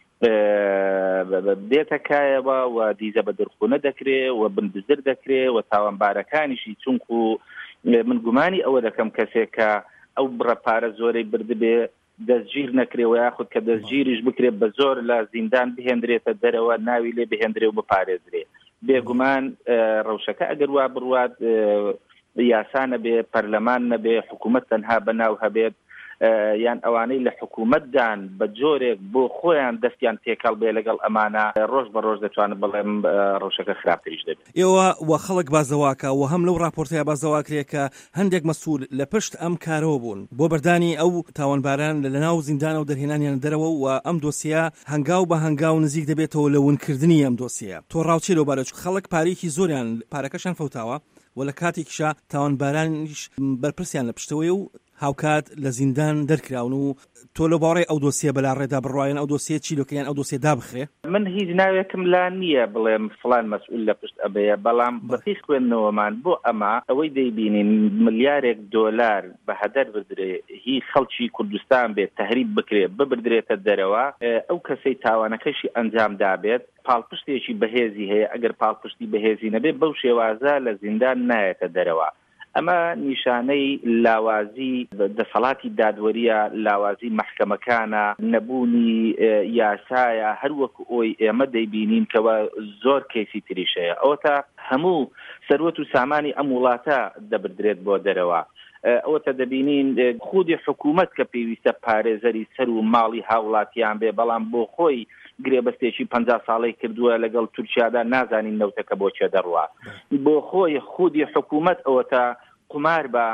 بێتەکایەوە و دیزە بە دەرخونە دەکرێ و بندزر دەکرێ و تاوانبارەکانیشی چونکو من گومانی ئەوە دەکەم کەسێکە ئەو بڕەپارە زۆرەی بردبێ دەستگیر نەکرێەوە یاخود کە دەستگیریش بکرێت بە زۆر لە زیندان بهێنرێتە دەرەوە ناوی لێ بهێنرێ و بپارێزرێ. بێگومان ڕەوشەکە ئەگەر وا بڕوات یاسا نەبێ پەرلەمان نەبێ حکوومەت تەنها بەناو هەبێت یان ئەوانەی لە حکوومەتدان بە جۆرێک بۆ خۆیان دەستیان تێکەڵ بێ لەگەڵ ئەمانە ڕۆژ بە ڕۆژ دەتوانن بەڵێم ڕەوشەکە خراپتریش دەبێت. ئێوە وە خەڵک بازەواکە و هەم لەو راپۆرتەیە بازەواکرێ کە هەندێک مەسئول لە پشت ئەم کارەوە بوون بۆ بەردانی ئەو تاوانباران لە ناو زیندانە و دەرهێنانیان دەرەوە و ئەم دۆسیە هەنگاو بە هەنگاو نزیک دەبێتەوە لە ونکردنی ئەم دۆسیە. تۆ ڕاوچێ لەو بارەچ خەڵک پارێکی زۆریان پارەکەشان فەوتاوە و لە کاتێکیشا تاوانبارانیش بەرپرسیان لە پشتەوەی و هاوکات لە زیندان دەرکراون و تۆ لە باڕێ ئەو دۆسیە بەلا ڕێدا بڕواین ئەو دۆسیە چیلۆکەیان ئەو دۆسیە دابخرێ من هیچ ناوێکم لا نییە بڵێم فلان مەسئول لە پشت ئەبەیە بەڵام بەپی خوێندنەوەمان بۆ ئەمە ئەوەی دەیبینین ملیارێک دۆلار بە هەدەر بدرێ هی خەڵکی کوردستان بێت تەهریب بکرێت ببردرێتە دەرەوە ئەو کەسەی تاوانەکەشی ئەنجام دابێت پاڵپشتێکی بەهێزی هەیە ئەگەر پاڵپشتی بەهێزی نەبێت بەو شێوازە لە زیندان نایەتە دەرەوە ئەمە نیشانەی لاوازی دەسەڵاتی دادوەریە لاوازی محکەمەکانە نەبوونی یاسایە هەروەکو ئەوی ئێمە دەیبینین کەوە زۆر کەیسی تریشەیە ئەوە تا هەموو سەروەت و سامانی ئەم وڵاتە دەبردرێت بۆ دەرەوە ئەوەتە دەبینین خودی حکوومەت کە پێویستە پارێزەری سەر و ماڵی هاوڵاتیان بێ بەڵام بۆ خۆی گرێبەستێکی 50 ساڵەی کردووە لەگەڵ تورکیادا نازانین نەوتەکە بۆ چێ دەڕوا بۆ خۆی خودی حکوومەت ئەوەتە قمار بە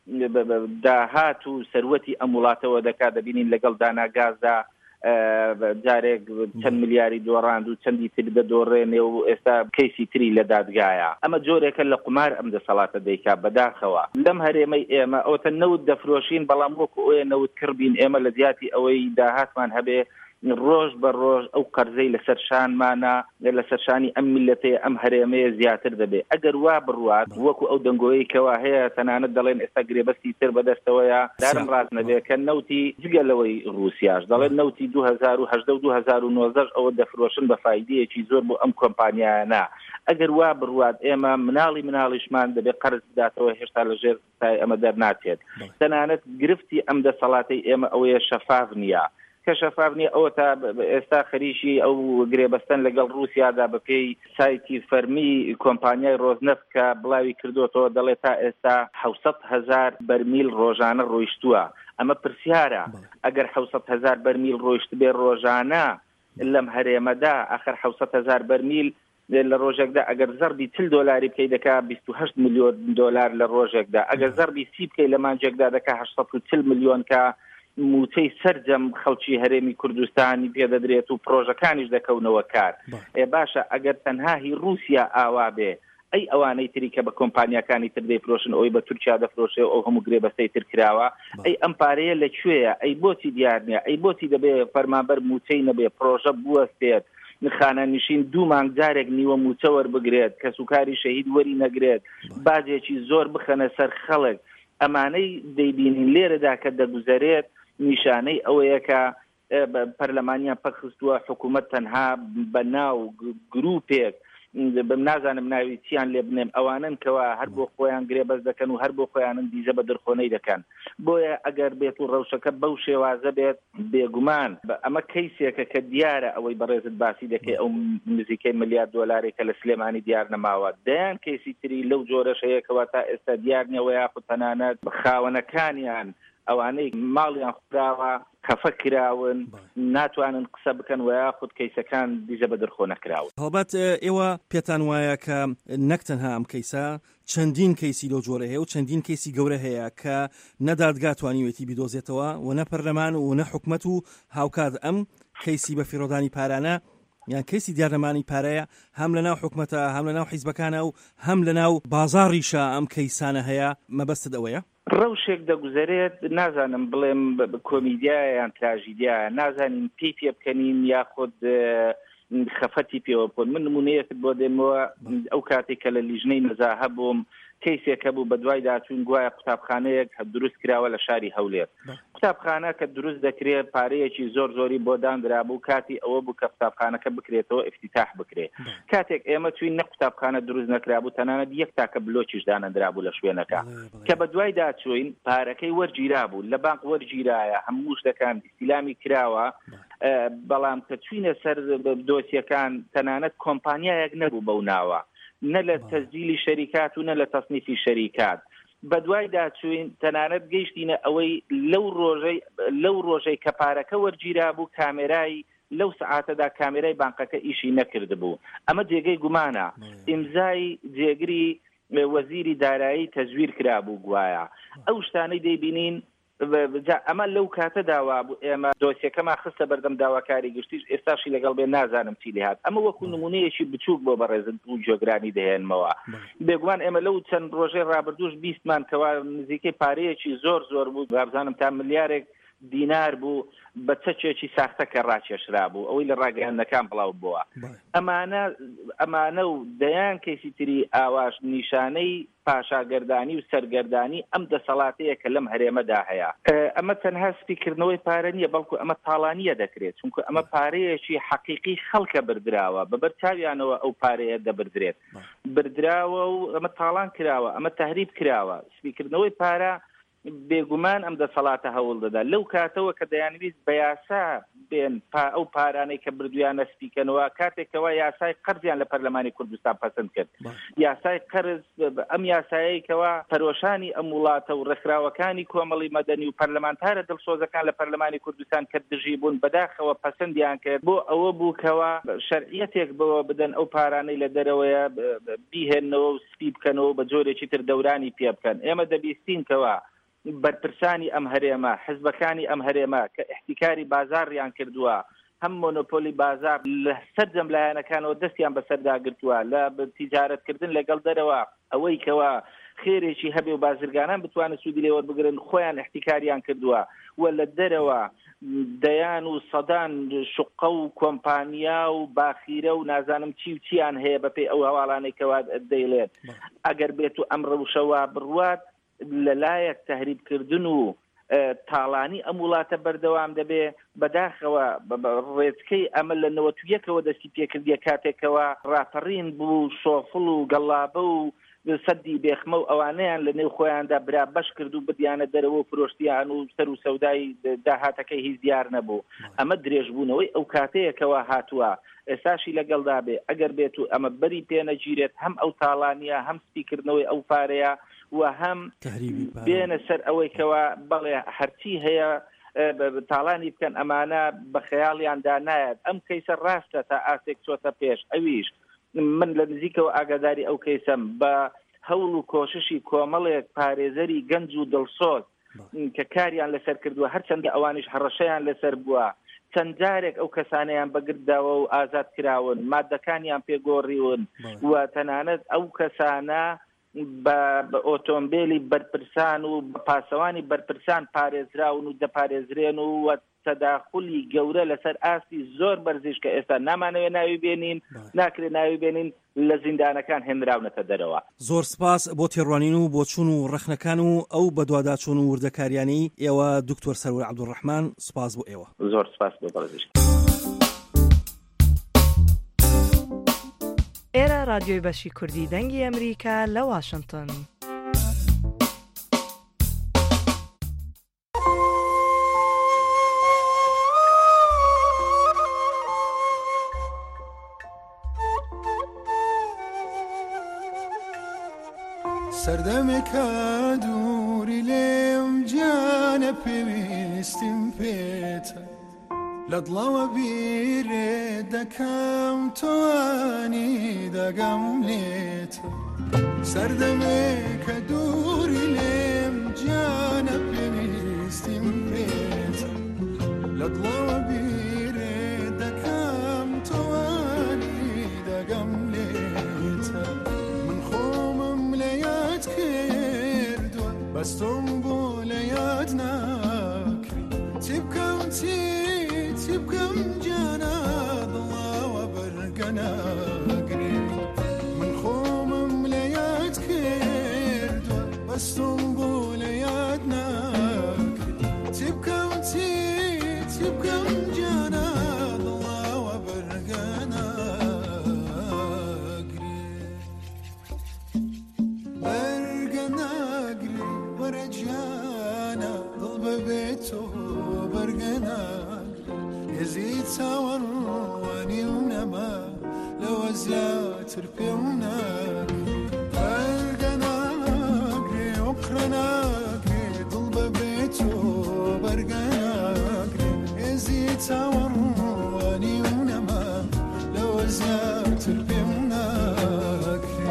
داهات و سەروەتی ئەم وڵاتەوە دەکات دەبینین لەگەڵ داناگازدا جارێک چەند ملیاری دۆڕاند و چەندی تر دەدۆڕێنێ و ئێستا کەیسی تری لە دادگایە ئەمە جۆرێکە لە قمار ئەم دەسەڵاتە دەیکا بەداخەوە لەم هەرێمەی ئێمە ئەوتە نەوت دەفرۆشین بەڵام وەکو ئەوێ نەوت کردبین ئێمە لە زیاتی ئەوەی داهاتمان هەبێ ڕۆژ بە ڕۆژ ئەو قەرزەی لەسەر شانمانە لەسەر شانی ئەم میلەتەیە ئەم هەرێمەیە زیاتر دەبێت ئەگەر وا بڕوات وەکو ئەو دەنگۆیەکەوە هەیە تەنانەت دەڵێن ئێستا گرێبەستی تر بەدەستەوەیە دارم ڕاست نەبێت کە نەوتی جگەلەوەی رووسیاش دەڵێن نەوتی 2010 و 2019 ئەوە دەفرۆشن بە فایدەیەکی زۆر بۆ ئەم کۆمپانیایانە ئەگەر وا بڕوات ئێمە مناڵیشمان دەبێت قەرز بداتەوە هێشتا لەژێر سای ئەمە دەرناچێت تەنانەت گرفتی ئەم دەسەڵاتەی ئێمە ئەوەیە شەفاف نییە کە شەفاف نییە ئەوە تا ئێستا خەریکی ئەو گرێبەستن لەگەڵ رووسیادا بەپێی سایتی فەرمی کۆمپانیای ڕۆزنەفت کە بڵاوی کردوتەوە دەڵێت تا ئێستا 700,000 بەرمیل ڕۆژانە ڕۆیشتووە ئەمە پرسیارە ئەگەر 700,000 بەرمیل ڕۆیشت بێ ڕۆژانە لەم هەرێمەدا ئاخر 700,000 بەرمیل لە ڕۆژێکدا ئەگەر زەربی $10 بکەی دەکا 28 ملیۆن دلار لە ڕۆژێکدا ئەگەر زەربی 30 بکەی لە مانجێکدا دەکا 840 ملیۆن کە موچەی سەرجەم خەڵکی هەرێمی کوردستانی پێدەدرێت و پرۆژەکانیش دەکەونەوە کار باشە ئەگەر تەنها هی رووسیا ئاوا بێ ئەی ئەوانەی تری کە بە کۆمپانیەکانی تر دەیفرۆشن ئەوەی بە تورکیا دەفرۆشێ ئەو هەموو گرێبەستەی تر کراوە ئەی ئەم پارەیە لەکوێیە ئەی بۆچی دیار نییە ئەی بۆچی دەبێ فەرمانبەر موچەی نەبێ پرۆژە بوەستێت خانە نشین 2 مانگ جارێک نیوە موچە وەربگرێت کە سوکاری شەهید وەری نەگرێت باجێکی زۆر بخەنە سەر خەڵک ئەمانەی دەیبینین لێرەدا کە دەگوزارێت نیشانەی ئەوەیە کە پەرلەمانیان پەخستووە حکوومەت تەنها بە ناو گروپێک نازانم ناوی چیان لێ بنێم ئەوانن کەوا هەر بۆ خۆیان گرێبەست دەکەن و هەر بۆ خۆیانن دیزە بە دەرخۆنەی دەکەن بۆیە ئەگەر بێت و ڕەوشەکە بەو شێوازە بێت بێگومان ئەمە کەیسێکە کە دیارە ئەوەی بەڕێزت باسی دەکەی ئەو نزیکەی ملیار دۆلارێکە لە سلێمانی دیار نەماوە دەیان کەیسی تری لەو جۆرەشەیەکەوە تا ئێستا دیار نیەوە یاخود تەنانەت خاوەنەکانیان ئەوانەی ماڵیان خوراوە خەفە کراون ناتوانن قسە بکەن و یاخود کەیسەکان دیزە بە دەرخۆ نەکراون هەڵبەت ئێوە پێتان وایە کە نەک تەنها ئەم کەیسە چەندین کەیسی لەو جۆرە هەیە و چەندین کەیسی گەورە هەیە کە نەدادگا توانیوێتی بیدۆزێتەوە و نە پەرلەمان و نە حکومەت و هاوکات ئەم کەیسی بە فیڕۆدانی پارانە یان کەیسی دیارنەمانی پارەیە هەم لە ناو حکومەتە هەم لە ناو حیزبەکانە و هەم لە ناو بازاڕیشە ئەم کەیسانە هەیە مەبەستت ئەوەیە ڕەوشێک دەگوزارێت نازانم بڵێم کۆمیدیایە یان تراژیدیایە نازانین پێی پێ بکەنین یاخود خەفەتی پێوە بکۆن من نمونەیەکت بۆ دێمەوە ئەو کاتێک کە لە لیژنەی نەزاهە بووم کەیسێکە بوو بە دوای داچوون گوایە قوتابخانەیەک دروست کراوە لە شاری هەولێر قوتابخانە کە دروست دەکرێت پارەیەکی زۆر زۆری بۆ دانرابوو کاتی ئەوە بوو کە قوتابخانەکە بکرێتەوە افتتاح بکرێت کاتێک ئێمە چوین نە قوتابخانە دروست نەکرابوو تەنانەت یەک تاکە بلۆکیش دانەدرابوو لە شوێنەکە کە بە دوای داچوین پارەکەی وەرگیرابوو لە بانک وەرگیرایە هەموو شتەکان ئیستیلامی کراوە بەڵام کە چوینە سەر دۆسیەکان تەنانەت کۆمپانیایەک نەبوو بەو ناوە نە لە تەسجیلی شەریکات و نە لە تەصنیفی شەریکات بە دوای داچوین تەنانەت گەیشتینە ئەوەی لەو ڕۆژەی کە پارەکە وەرگیرا بوو کامێرای لەو سعاتەدا کامێرای بانکەکە ئیشی نەکرد بوو ئەمە جێگەی گومانە ئیمزای جێگری وەزیری دارایی تەزویر کرابوو گوایە ئەو شتانەی دەیبینین ئەمە لەو کاتە داوا بوو ئێمە دۆسیەکەمان خستە بەردەم داواکاری گشتیش ئێستاشی لەگەڵ بێ نازانم چی لێهات ئەمە وەکو نمونەیەکی بچووک بۆ بەڕێزت و جۆگرانی دەهێنمەوە بێگومان ئێمە لەو چەند ڕۆژەی ڕابردووش بیستمان کەوا نزیکەی پارەیەکی زۆر بوو وابزانم تا ملیارێک دینار بوو بە چەکێکی ساختە کە ڕاکێشرا بوو ئەوەی لە ڕاگەیاندنەکان بڵاو بووە ئەمانە و دەیان کەیسی تری ئاواش نیشانەی پاشاگەردانی و سەرگەردانی ئەم دەسەڵاتەیە کە لەم هەرێمەدا هەیە ئەمە تەنها سپیکردنەوەی پارە نییە بەڵکو ئەمە تاڵانیە دەکرێت چونکە ئەمە پارەیەکی حەقیقی خەڵکە بردراوە بەبەر چاویانەوە ئەو پارەیە دەبردرێت بردراوە و ئەمە تاڵان کراوە ئەمە تەهریب کراوە سپیکردنەوەی پارە بێگومان ئەم دەسەڵاتە هەوڵ دەدا لەو کاتەوە کە دەیانویست بە یاسا بێن ئەو پارانەی کە بردویانە سپیکەنەوە کاتێکەوە یاسای قەرزیان لە پەرلەمانی کوردستان پەسەند کرد یاسای قەرز ئەم یاسایەکەوە پەرۆشانی ئەم وڵاتە و ڕێکخراوەکانی کۆمەڵی مەدەنی و پەرلەمانتارە دڵسۆزەکان لە پەرلەمانی کوردستان کە دژی بوون بەداخەوە پەسەندیان کرد بۆ ئەوە بووکەوە شەرعیەتێک بەوە بدەن ئەو پارانەی لە دەرەوەیە بیهێنەوە و سپی بکەنەوە بە جۆرێکی تر دەورانی پێ بکەن ئێمە دەبیستینکەوە بەرپرسانی ئەم هەرێمە حزبەکانی ئەم هەرێمە کە احتیکاری بازاڕیان کردووە هەم مۆنۆپۆلی بازار لە سەر جەملایەنەکانەوە دەستیان بەسەرداگرتووە لە تیجارەتکردن لەگەڵ دەرەوە ئەوەی کەوە خێرێکی هەبێ و بازرگانان بتوانن سوودی لێوە بگرن خۆیان احتیکاریان کردووە و لە دەرەوە دەیان و سەدان شقە و کۆمپانیا و باخیرە و نازانم چی و چیان هەیە بەپێی ئەو هەواڵانێکەوە دەیڵێت ئەگەر بێت و ئەم ڕەوشەوە بڕوات لەلایەک تەهریبکردن و تاڵانی ئەم وڵاتە بەردەوام دەبێ بەداخەوە ڕێچکەی ئەمە لە 91ەوە دەستی پێکردیە کاتێکەوە ڕاپەڕین بوو شۆفڵ و گەڵابە و سەدی بێخمە و ئەوانەیان لە نێو خۆیاندا برا بەش کرد و بدیانە دەرەوە فرۆشتیان و سەر و سەودای داهاتەکەی هیچ دیار نەبوو ئەمە درێژبوونەوەی ئەو کاتەیەکەوە هاتووە ئێستاشی لەگەڵ دابێ ئەگەر بێت و ئەمە بەری پێنەگیرێت هەم ئەو تاڵانیە هەم سپیکردنەوەی ئەو پارەیە و هەم بێنە سەر ئەوەی کەوە بەڵێ هەرچی هەیە تاڵانی بکەن ئەمانە بە خەیاڵیاندا نایەت ئەم کەیسە ڕاستە تا ئاسێک چۆتە پێش ئەویش من لە نزیکەوە ئاگاداری ئەو کەیسەم بە هەوڵ و کۆششی کۆمەڵێک پارێزەری گەنج و دڵسۆز کە کاریان لەسەر کردووە هەرچەندە ئەوانیش هەڕەشەیان لەسەر بووە چەند جارێک ئەو کەسانیان بەگرداوە و ئازاد کراون مادەکانیان پێگۆڕیون و تەنانەت ئەو کەسانە بە ئۆتۆمبیلی بەرپرسان و پاسەوانی بەرپرسان پارێزراون و دەپارێزرێن و تەداخلی گەورە لەسەر ئاستی زۆر بەرزیش کە ئێستا نامانەوێت ناوی بێنین ناکرێت ناوی بێنین لە زیندانەکان هێنراونەتە دەرەوە. زۆر سپاس بۆ تێڕوانین و بۆ چوون و ڕەخنەکان و ئەو بەدواداچوون و وردەکاریانی ئێوە دکتۆر سەرور عەبدوڕەحمان سپاس بۆ ئێوە. زۆر سپاس بۆ بەڕێزیش. ئێرە رادیۆی بەشی کوردی دەنگی ئەمریکا لە واشنگتن. سەردەمێکە دووری لێم گیانە پێویستیم پێتە لە دڵەوە بیرێ دەکەم تۆوانی دەگەم لێتە سەردەمێکە دووری لێم گیانە پێویستیم پێتە لە دڵەوە بیرێ دەکەم تۆوانی دەگەم لێتە من خۆمم لە یاد کردووە بەستۆم بۆ لە یاد ناکری چی بکەم چی بکەم جانە دڵەوە بەرگەناگری من خۆمم لە یاد کردووە بەستۆم بۆ لە یاد ناکری چی بکەم چی بکەم جانە دڵەوە بەرگەناگری وەرە جانە دڵ بەبێت تۆ بەرگەناگری هێزی چاوەڕوانی و نەما لەوە زیاتر پێم ناگری بەرگەناگری وەقرەناگری دڵ بەبێت تۆ بەرگەناگری هێزی چاوەڕوانی و نەما لەوە زیاتر پێم ناگری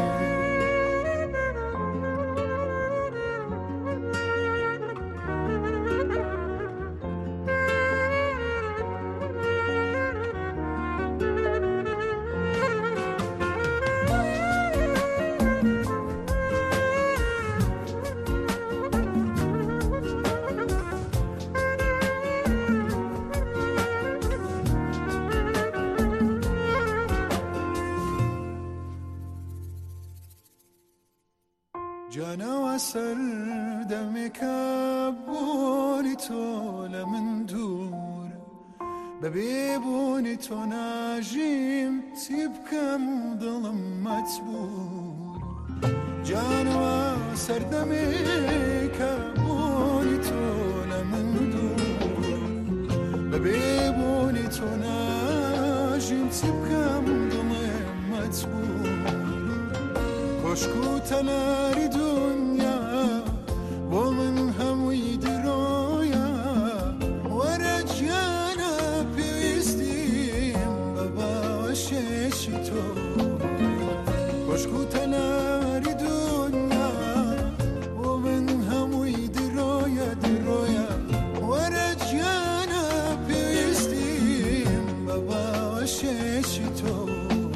جانا سردمك بوني طول من دور ببيبوني تناجيم تبكم ظلم متبور جانا سردمك بوني طول من دور ببيبوني تناجيم تبكم ظلم متبور كشكو تلاري دنيا ومن هم ويدرويا ورجعنا بيستيم بابا وشيشتو كشكو تلاري دنيا ومن هم ويدرويا درويا ورجعنا بيستيم بابا وشيشتو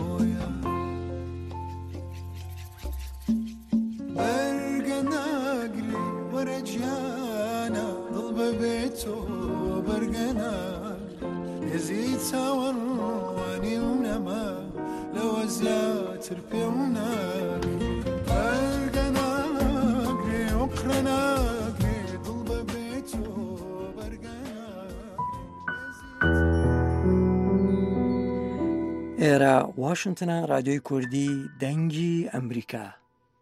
ورجعنا ضلب بيته برقنا يزيد سوا واني ونما لو زيات رفيونا برقنا قري وقرنا قري ضلب بيته برقنا إيرا واشنطن راديو كردي دنجي أمريكا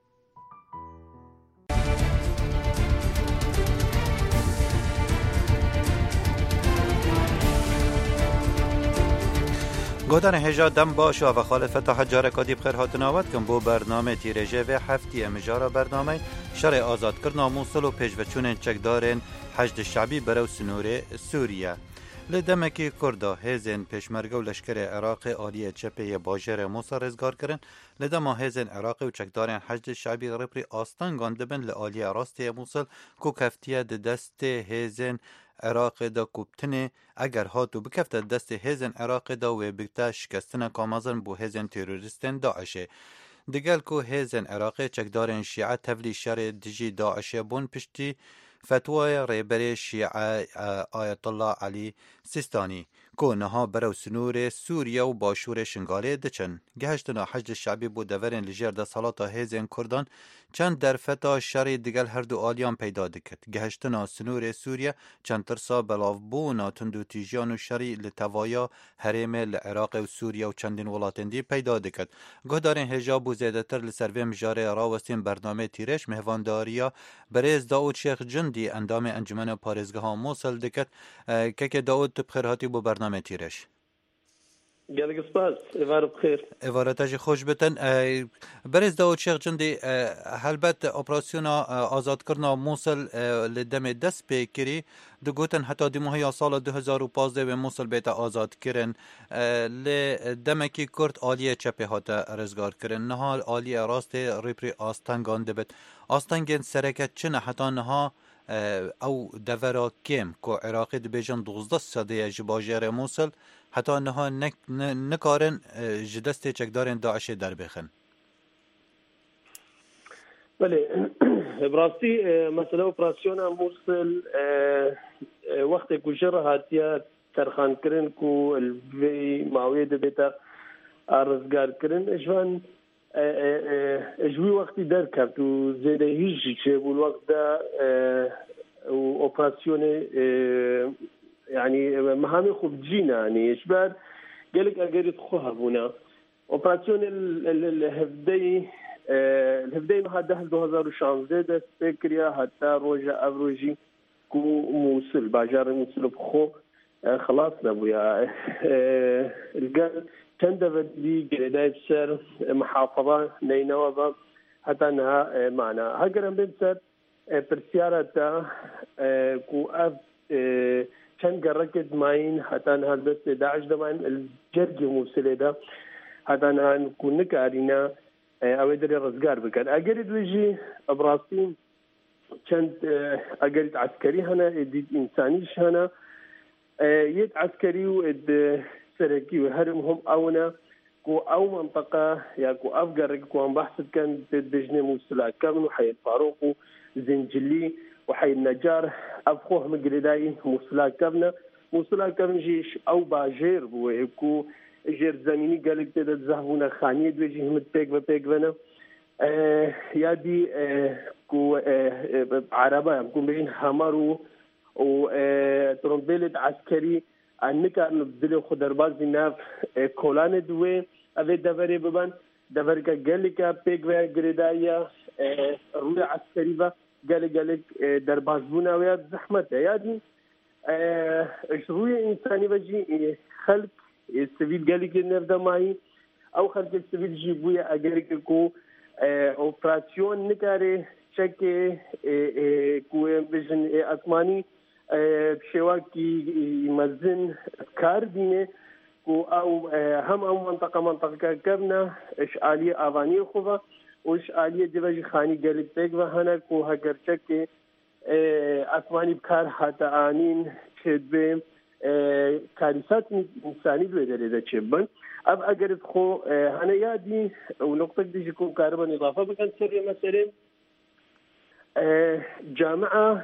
گودن هجا دم باش و خالفت حجار کادی بخیر هاتناوت کن بو برنامه تیرجه و هفتی امجارا برنامه شرع آزاد کرنا موصل و پیشوچون چکدارن حشد شعبی برو سنور سوریه لدمکی کردا هزن پیشمرگه و لشکر عراق آلی چپه باجر موصل رزگار کرن لدما هزن عراق و چکدارن حشد شعبی غربری آستان گاندبن لآلی راستی موصل کو کفتیه دست هزن عراق دا کوبتنه اگر هاتو بکفت دست هزن عراق دا و بکتا شکستن کامازن بو هزن تروریستن داعشه دیگل کو هزن عراق چکدارن شیعه تفلی شر دجی داعشه بون پشتی فتوای ریبر شیعه آیت الله علی سیستانی کو نها برو سنور سوریه و باشور شنگاله دچن گهشتنا حشد شعبی بو دورن لجر دا سالاتا هزن کردان چند در فتا شر دیگل هر دو آلیان پیدا دکت گهشتنا سنور سوریه چند ترسا بلاف بونا تندو تیجان و شری لتوایا حریم لعراق و سوریه و چندین ولاتن دی پیدا دکت گهدارن هجاب و زیده تر لسروی مجاره راوستین برنامه تیرش مهوانداریا بریز داود شیخ جندی اندام انجمن پارزگاه ها موصل دکت که داود بخیرهاتی بو برنامه تیرش گلگ سپاس ایوار بخیر ایوارتاج خوش بتن برز داود شیخ جندی هلبت اپراسیون آزاد کرنا موصل لدم دست پیکری دو گوتن حتی دیموهای سال 2015 و موصل بیت آزاد کرن لدمکی کرد آلیه چپه هاتا رزگار کرن نها آلیه راست ریپری آستنگان دبت آستنگین سرکت چنه حتی نها او دورا کم که عراقی دبیجن 12 ساده جباجر موصل حتی نها نکارن جدست چکدارن داعش در بخن بله براستی مثلا اپراسیون موصل وقت کجر هاتیا ترخان کرن کو الوی ماوی دبیتا ارزگار کرن اجوان اجوی وقتی در کرد و زیده هیچی چه بود وقت دا اپراسیون يعني مهامي خوب جينا يعني إشبار قالك أقريت خوها بونا أوبراسيون الهفدي ما هذا 2016 ده فكريا حتى روجا أفروجي كو موصل باجار موصل بخو خلاص نبويا القال تندفع لي قريداي بسر محافظة نينوى حتى أنها معنا هكذا بنسر برسيارة كو كان جركت ماين حتى أنها بس داعش دمان الجرج موصلة ده حتى أنها نكون نكارينا أودري رزقار بكر أجرد وجي أبراسين كانت أجرد عسكري هنا إدي إنسانيش هنا يد عسكري وإد سركي وهرمهم أونا كو أو منطقة يا كو أفجر كو عم بحث كان تدجني موصلة كامل وحي الفاروق وزنجلي وحي النجار أفخوه مقرداي موصلة كامنة موصلة كامن جيش أو باجير بوهيكو جير زميني قالك تدا تزهبونا خانية دوجي هم التاك بنا يادي كو عربة يكون بين همرو وترومبيلة عسكري أنك نبدل خدرباز ناف كولان دوي أبي دفري ببان دفر كجلك بيجوا جريدايا روي عسكري با جلك درباز بونا ويا زحمة يادي روي إنساني بجي خلق السبيل جلك نبدا معي أو خلق السبيل جيبويا أجلك كو أوبراسيون نكاري شكل كو بيجن أسماني بشواكي يمزن كار دينه أو هم أو منطقة كبنا إشعالية أفاني خوفا وإشعالية دبج خاني قلب تجوا هنا كو هكر شكل أسماني بكار حتى آنين شدبه كارثات إنساني بيدري ذا شبان أب أجرد خو هنا يادي ونقطة دي يكون كاربان إضافة بكن سريع مثلا جامعة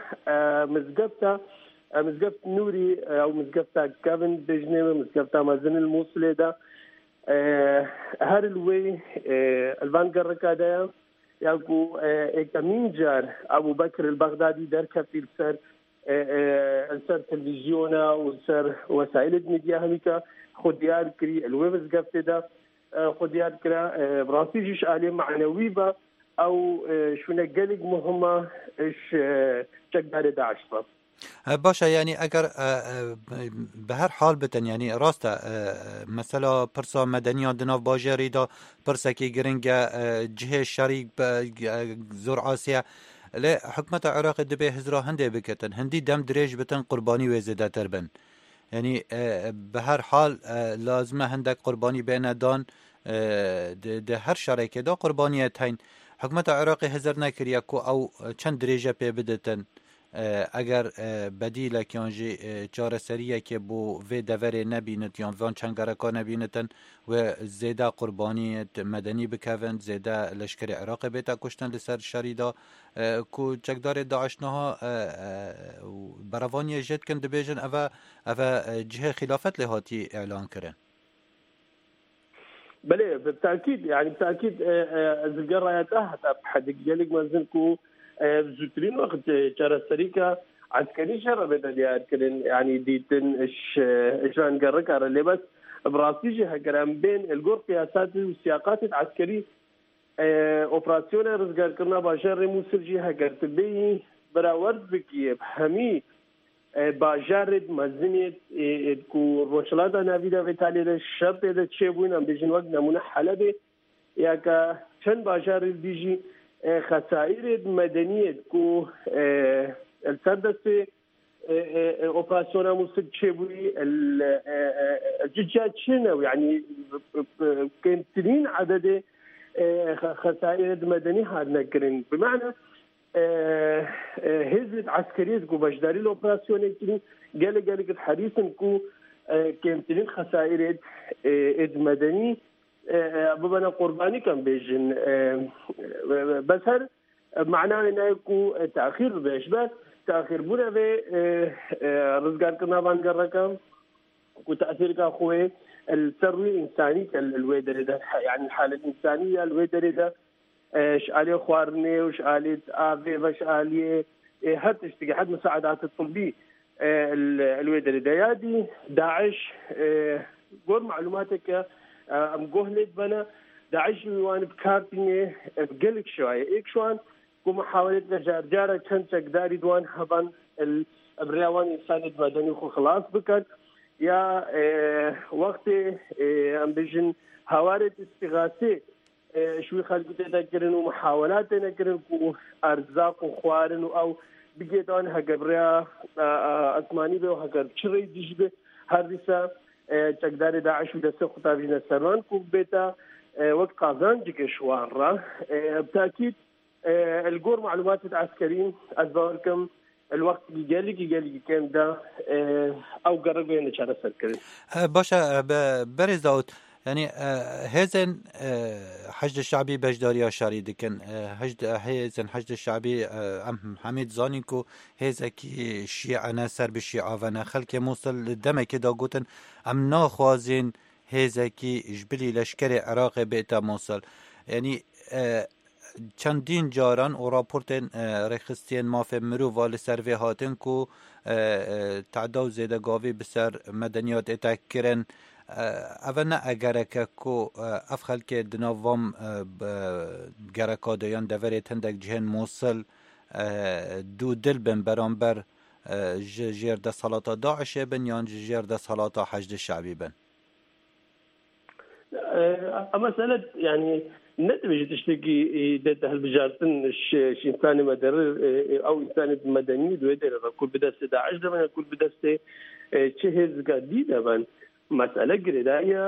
مزقفة نوري أو مزقفة كافن بجنة مزقفة مازن الموصلة ده هر الوي البان قرقادة يالكو كمين جار أبو بكر البغدادي در كفيل سر السر تلفزيونا والسر وسائل الميديا هميكا خديار كري الوي مزقفة ده خديار كرا براسيجيش عليه معنوي با أو شو نقلق مهمة إيش تقدر داعش طب باشا يعني اگر به هر حال بتن يعني راسته مثلا پرسا مدنیان دناف باجری دا پرسا کی گرنگ جهه شریک زور آسیا ل حکومت عراق دبه هزرا هنده بکتن هندی دم دریج بتن قربانی و زیاده تر بن يعني به هر حال لازمه هندک قربانی بین دان ده هر شریک دا قربانیت هین حکومت عراق هزر نکریه کو او چند دریجه پی بدتن اگر بدیل کیانجی چاره سریه که بو و دوره نبینت یا وان چنگرکا نبینتن و زیده قربانی مدنی بکوند زیده لشکر عراق بیتا کشتن لسر شریدا کو چکدار داعش نها بروانی جد کن دبیجن اوه جهه خلافت لهاتی اعلان کرن. بله بالتأكيد يعني بالتأكيد الزقرة حتى بحد جالك منزلكو زوترين وقت شارع السريكة عسكري شر بدأ يتكلم يعني ديتن إيش هنقرك على اللي بس براسيجي هكرام بين الجور قياسات والسياقات العسكري أوبراسيون رزقار كنا باشر موسرجي هكرت بي براورد بكي بحمي باجارد مزنيت كو روشلادا نافيدا في تالي الشرط إذا تشيبون أم بيجن وقت نمونه حلبة ياكا شن باجارد بيجي خسائر مدنية كو السردس أوبراسيون موسد تشيبوي الجيجات شنو يعني كنتين عدد خسائر مدنية هاد نكرن بمعنى هزت عسكرية كو بجداري الأوبراسيون قال قد حديثا كو كنتين خسائر مدني ببنا قرباني كان بيجن بس هر معناه انه يكو تاخير باشبال تاخير بنا في رزقار كنا بانقركم كو تاثير كاخوي الثروي انساني الويدر ده يعني الحاله الانسانيه الويدر ده ايش عليه خوارني وش عليه افي وش عليه حتى اشتكي حد مساعدات الطبيه الويدر ده يادي داعش قول معلوماتك ام جهلت بنا داعش وان بكارتني بقلك شويه اكشوان ومحاولة جارة كان تقداري دوان هبان البريوان انسان مدني خلاص بكت يا وقت ام بيجن هوارت استغاثه شوي خلقت تذكرن ومحاولات نكرن ارزاق وخوارن او بيجيتون هقبريا اسماني به وهقر شري ديجبه هرسا تقدار داعش ودسه خطابين السران كوبيتا وقت قازان جيك شوارا بالتاكيد الجور معلومات العسكريين أذكركم الوقت يجالي كان ده أو قرب بين شهر السكرين. باشا برز داود يعني هزن حشد الشعبي بجداريا شاريد كان هزن حشد الشعبي أم حميد زانيكو هزكي شيعة ناصر بالشيعة ونا خلك موصل للدم كده قوتن أم ناخوازين هزكي جبلي لشكر عراق بيتا موصل يعني چندین جاران و راپورتین رخصتین مافه مروفا لسر و هاتن کو تعداو زیده گاوی بسر مدنیات اتاکرن اوه نه اگرکه کو اف خلک دناوام گرکا دیان دوری تندک جهن موصل دو دل بن برانبر جیر ده صلاة داعش بن یان جیر ده صلاة حشد الشعبي بن مسألة يعني ندمج تشتكي ده هالبجارتن إنسان مدرر أو إنسان مدني دويدر كل بدست داعش ده كل بدست شهز جديدة بن مسألة جديدة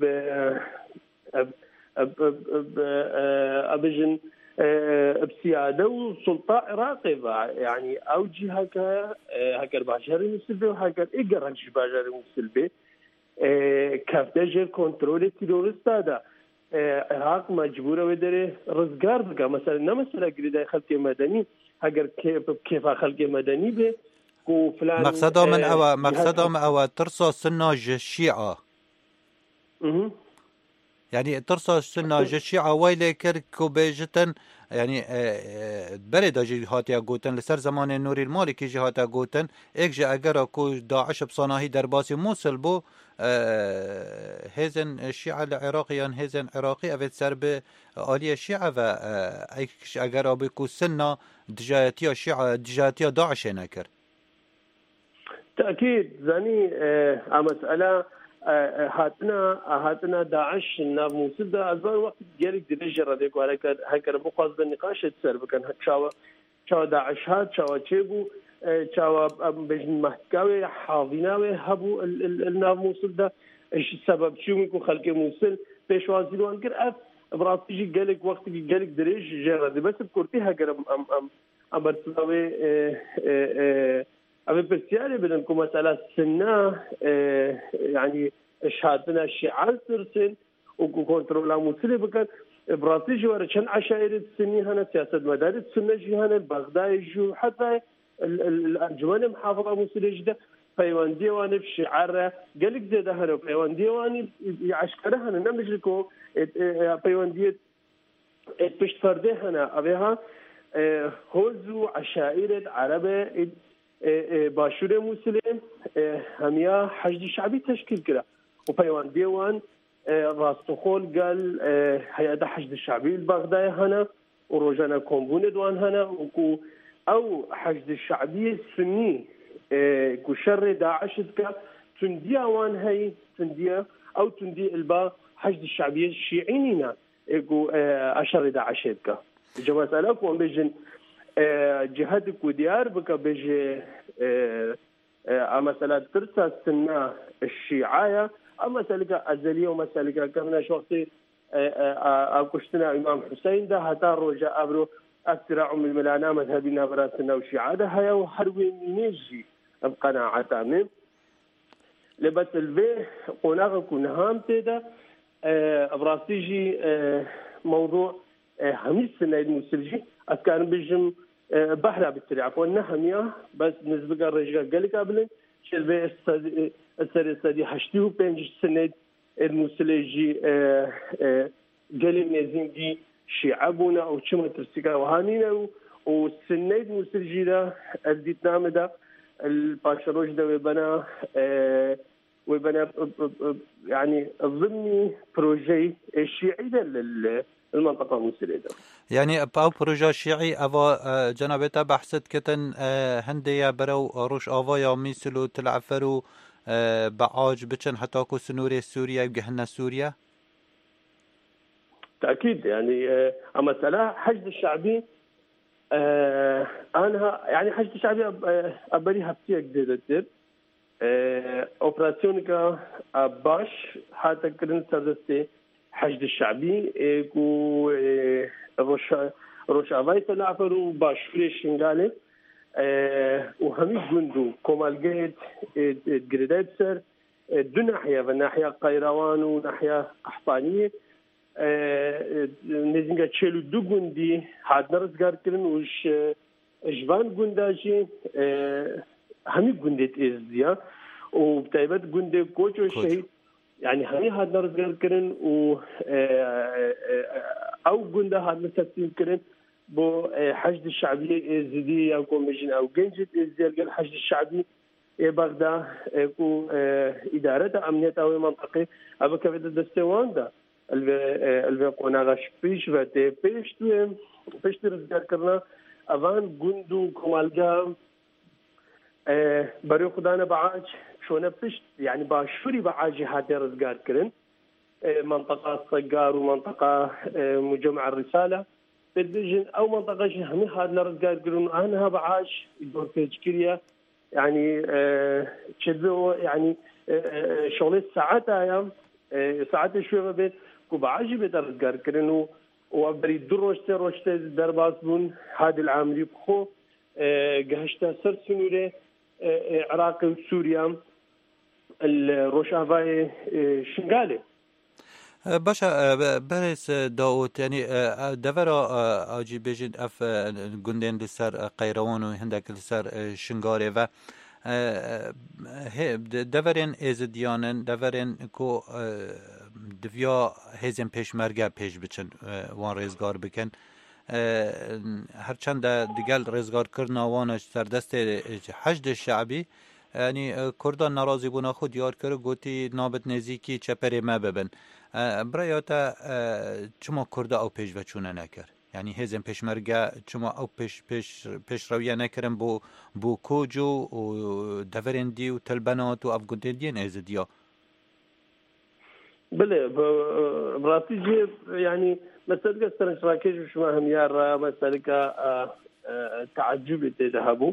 أبجن بسيادة وسلطة عراقية يعني أو جهة هكر باشر مسلبي وهكر إجراج باشر مسلبي كافتاجر كنترول تيرورست هذا العراق مجبورة ودره رزقار بقى مثلا نمسألة جديدة خلق مدني هكر كيف خلق مدني به وفلان مقصده من أو ترصى سنة الشيعة يعني ترصى سنة الشيعة ويلي كركو بيجتن يعني بلد جي هاتيا قوتن لسر زمان نوري المالكي جي هاتيا قوتن ايك جي اگر كو داعش بصناهي درباسي موصل بو هزن الشيعة العراقيان هزن عراقي افت سر بآلية الشيعة و ايك اگر بكو سنة دجايتيا الشيعة دجايتيا داعش نكر تأكيد زاني مسألة هاتنا داعش ناف موصل ده أزمان وقت جالك درجة رديك وهكذا هكذا بقصد النقاش تسر بكن شاو داعش هات شاو تشيبو شاو بجن محكاوي حاضناوي هبو الناف موصل ده إيش السبب شو ممكن خلق موصل بيشوازي لو أنكر براتيجي جالك وقت جالك درجة جرده بس بكرتي هكذا أمرتلاوي أبي برسياري بدنكم مسألة سنة يعني شهادنا الشيعة ترسل وكونترولا موصلة بكن براتيجي ورشان عشائر السني هنا سياسة مدارس السنة جهنا البغداد جو حتى الأنجمن محافظة موصلة جدا فيوان ديواني في شعار قالك زيادة هنا فيوان ديواني عشكرة هنا نمجلكو فيوان ديت بشت فرده هنا أبيها هوزو عشائر عربة باشور مسلم هميا حشد الشعبي تشكيل كده وبيوان ديوان راستخول قال هيئة حشد الشعبي البغدادي هنا وروجانا كومبون دوان هنا وكو او حشد الشعبي السني كو شر داعش كا تنديا وان هي تنديا او تندي البا حشد الشعبي الشيعينينا كو اشر داعش كا جواز لكم بيجن جهادك وديار بك بيجي مسألة ترسى السنة الشيعية مسألة أزلية ومسألة كمنا شوقتي أكشتنا إمام حسين ده هتا رجاء أبرو أسرع من الملانا مذهبنا براسنا وشيعة ده هيا وحروي نيجي بقناعة تامين لبس البيه قناغ كنهام تيدا براسيجي موضوع هميس سنة المسلجي أذكر بيجم بحرة بالسريع كنا هميا بس نسبة الرجال قالك قبل شلبي السري حشتيه بينج سنة المسلجي قال نازين دي شعبنا أو شما ترسيكا وهانينا والسنة المسلجي ده الديتنام ده الباشروج ده وبنا يعني ضمن بروجي الشيعي ده المنطقة المسلمة يعني أو بروجا شيعي أفا جنابتا بحثت كتن هندية برو روش آفايا ميسلو تلعفرو بعاج بچن حتى كو سنوري سوريا يبقى سوريا تأكيد يعني أما سلا حشد الشعبي أنا يعني حشد الشعبي أبري هبتي جديدة تصير أوبراسيونك باش حتى كرن سردستي حشد الشعبي كو روشافاي تلعفرو باشوري شنغالي وهمي جندو كومالجيت جريداي بسر دو ناحية ناحية قيروان وناحية قحطانية نزنجا تشيلو دو جندي حاد نرزقار كرن وش جبان جنداجي همي جندت إزديا وبتايبات جندي كوچو الشهيد يعني همي هاد نرزقار كرن و او گونده هات تسلیم کردن بو حشد الشعبي زدي او كوميشن او جنجت الزرقاء الحشد الشعبي بغداد كو اداره امنيه او منطقه ابو كبد الدستوان ده الفيقونا غش بيش وته بيش رزگار کرنا اوان گوندو كمالجا بري خدانا بعاج شونه بيش يعني باشوري بعاج هذا رزگار كرن منطقه صقار ومنطقه مجمع الرساله بدجن او منطقه همي هذا رزگار كرن انها بعاج دور تشكيليه يعني تشدو يعني شغل ساعتها ساعات شويه بين وبعاجي بدرجار كرنو وبري روشته درباس بون هذا العاملي بخو جهشتا سر سنوره عراق وسوريا الروشافاي شنغالي باشا برس داود يعني دفرا آجي بيجن اف گندن لسر قيروان و هندك لسر شنغاري و دفرين ازديانن دفرين كو دویا هزم پیشمرگه پیش بچن وان ریزگار بکن هرچند دیگل ریزگار کرد وانش سردست حشد شعبی یعنی کردان ناراضی بونا خود یاد کرد گوتی نابت نزیکی چپری ما ببن برایاتا چما کرده او پیش بچونه نکر یعنی هزم پیشمرگه چما او پیش رویه نکرن بو کوجو و دورندی و تلبنات و افگودندین ازدیا بله براتيجي يعني مسألة استراتيجية وش ما هم يارا مسألة تعجب تذهبوا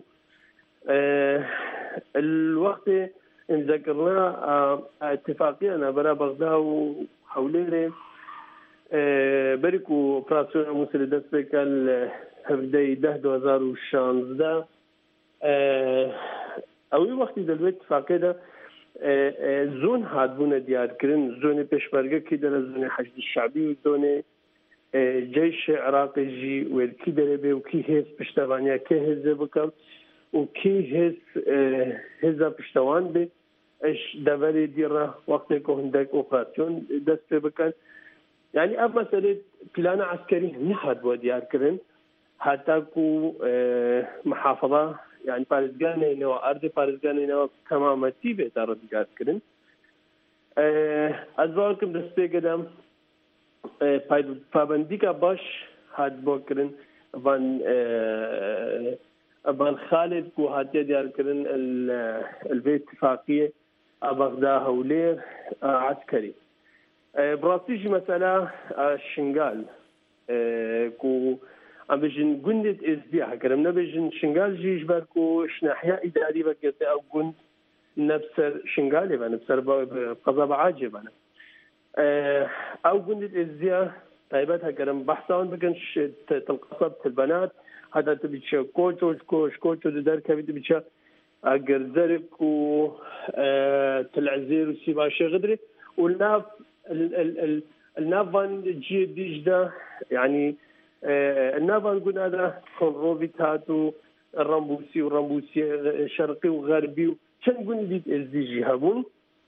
الوقت إن ذكرنا اتفاقية أنا برا بغداد وحوليري بريكو أوبراسيون مسلدة سبيكال هفدي 2016 أوي وقت دلوقتي اتفاقية زون هادبونه دیار کردن زون پیشمرگه کی در زون حشد الشعبی و زون جيش عراقي جي والكي دربي وكي هز پشتوانیا کی هز بکم و کی هز پشتوان به اش دوری دیره وقتی که هندک اپراسیون دست بکن يعني اب مسألة بلان عسكري نهاد وديار كرن حتى كو محافظة يعني بارزقاني نو أرض بارزقاني نو تماما تيبه دارد قاد كرن أزواركم دسته قدم پابندی کا باش هاد بوكرن ابان خالد كو هاتي ديار كرن البيت اتفاقية بغداد هولير عسكري براسيجي مسألة شنغال كو ام بيجن جندت ازبيع كرم نبيجن شنغال جيش بركو شناحيا اداري بكيت او جند نفسر شنغالي بنا نفسر قضاء عاجب انا او جندت ازبيع طيبتها كرم بحثان بكنش تلقصب البنات هذا تبيش كوتش دركه تبيش اقرزرك و تلعزير وسيباشي غدري والناف النافان جي ديجدا يعني النافان قلنا هذا كونروفيتاتو الرامبوسي والرامبوسي شرقي وغربي كان قلنا ديت ازديجي هابون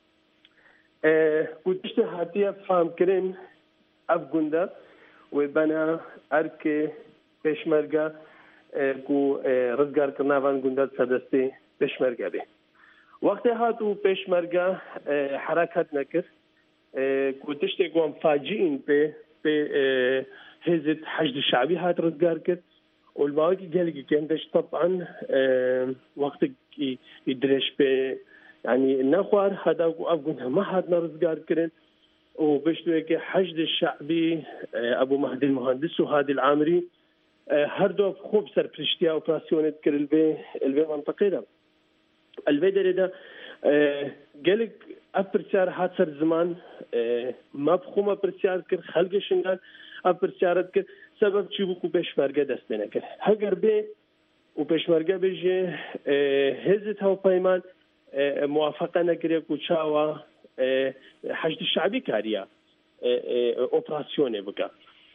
كنت هاتيا فهم كرين افغوندا وبنا اركي بشمرگا كو رزگار كنافان قلنا سدستي بشمرگا به وقت هاتو بشمرگا حركات نكر كنت قوام فاجئين به هزة حشد الشعبي هات رزقار كت والباقي قال كندش طبعا وقت يدرش به يعني النخوار هذا أبغونها ما هاد رزقار كرن وبشتوى حشد الشعبي أبو مهدي المهندس وهادي العامري هردو خوب سر برشتيا أوبراسيونات كر البي منطقة ده البي ده قالك أبرسيار هات سر زمان ما بخوما برسيار كر خلق شنغال أبرسيارت كر سبب چیبو کو پشمرگه دست نکرد هگر به و پشمرگه بجه هزت ها پیمان موافقه نکریه کو چاوا حشد الشعبي كاريا اوبراسيون بكا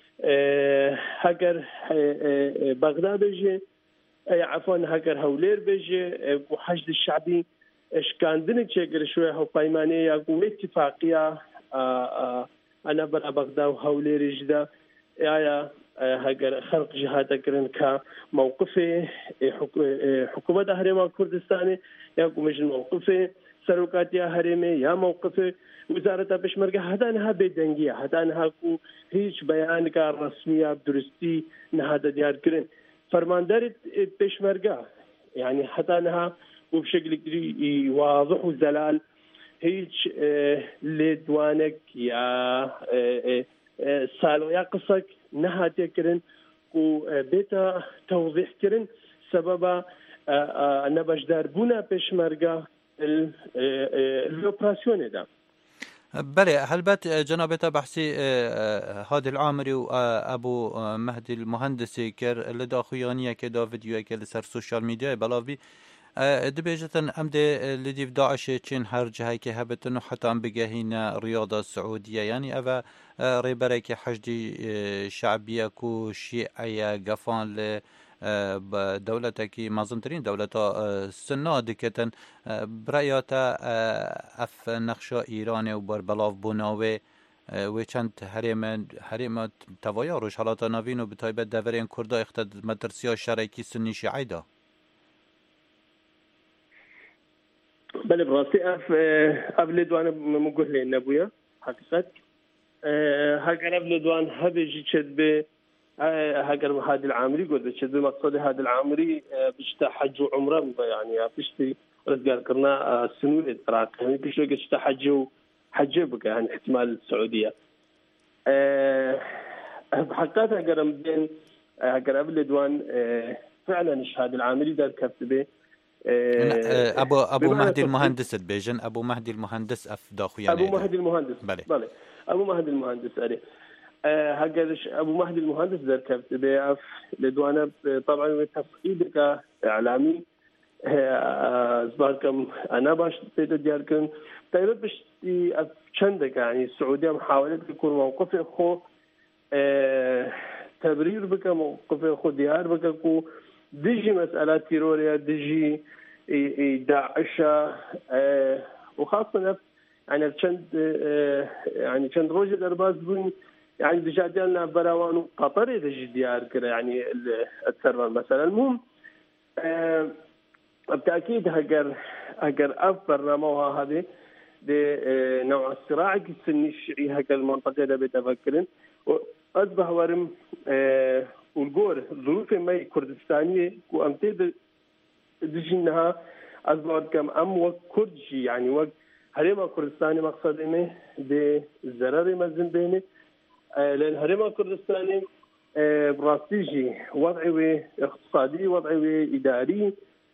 هاجر بغداد بيجي عفوا هاجر هولير بيجي حشد الشعبي اشكاندن تشكر شويه هو بايمانيه يا اتفاقيه انا برا بغداد وهولير جدا يا هاجر خلق جهات كرن كموقفه حكومة هرم كردستان يقوم مش موقفه سروقات يا هرمي يا موقفه وزارة بشمركة هدانها بدنجية هدانها كو هيج بيان كار رسمية بدرستي نهادا ديار كرن فرماندار بشمركة يعني هدانها وبشكل واضح وزلال هيج لدوانك يا سالو يا قصك نهادا كرن كو بيتا توضيح كرن سبب نبشدار بونا بشمركة الأوبراسيون ده. بله هلبت جنابت بحثي هادي العامري وابو مهدي المهندسي كر لدا خيانيه كدا فيديو كل سر سوشيال ميديا بلاوي دبيجتن امده لدي داعش تشين هرج هاي كهبتن حتى ام بجهينا رياضه السعوديه يعني افا ريبرك حشدي شعبيه كو شيعيه قفان ل دولتك مازنترين دولتا سنا دكتن برایاتا اف نقشا ایران و بلاف بناوه و چند حریم توایا روش حالات نوین و به تایبت دورین کردا اختد مدرسیا شرعی سنی شیعی دا بله براسي اف لدوان مقول لي نبويا حقيقه هاجر اف لدوان هبجي تشد به هاجر هذا العامري قلت شد مقصد هذا العامري بيشتا حج وعمره يعني بيشتي قال قرنا سنوات تراك يعني بيشتي بيشتا حج بك يعني احتمال السعوديه بحقيقه هاجر مدين هاجر ابو لدوان فعلا هذا العامري دار كتبه ابو مهدي المهندس بيجن ابو مهدي المهندس اف داخو يعني ابو مهدي المهندس بله ابو مهدي المهندس عليه هاجرش ابو مهدي المهندس ذا كتب بيعرف لدوانا طبعا تفقيدك اعلامي زبالكم انا باش ديالكم تايرت باش شندك يعني السعوديه محاوله يكون موقف اخو تبرير بك موقف اخو ديار بك كو دجي مسالات تيروريا دجي داعش وخاصه يعني يعني شند روج الارباز بن يعني دجا ديالنا براوان قطري دجي ديار كده يعني السيرفر مثلا المهم بالتاكيد هاجر اف برنامجها هذه نوع الصراع السني الشيعي هاجر المنطقه ده بتفكرن واصبح ورم والجور ظروف ما كردستانيه وامتد دجينها اصبح كم وقت كردجي يعني وقت هريما كردستاني مقصد إنه بزرار مزن بينه لأن هريما كردستاني براستيجي وضعي اقتصادي وضعي إداري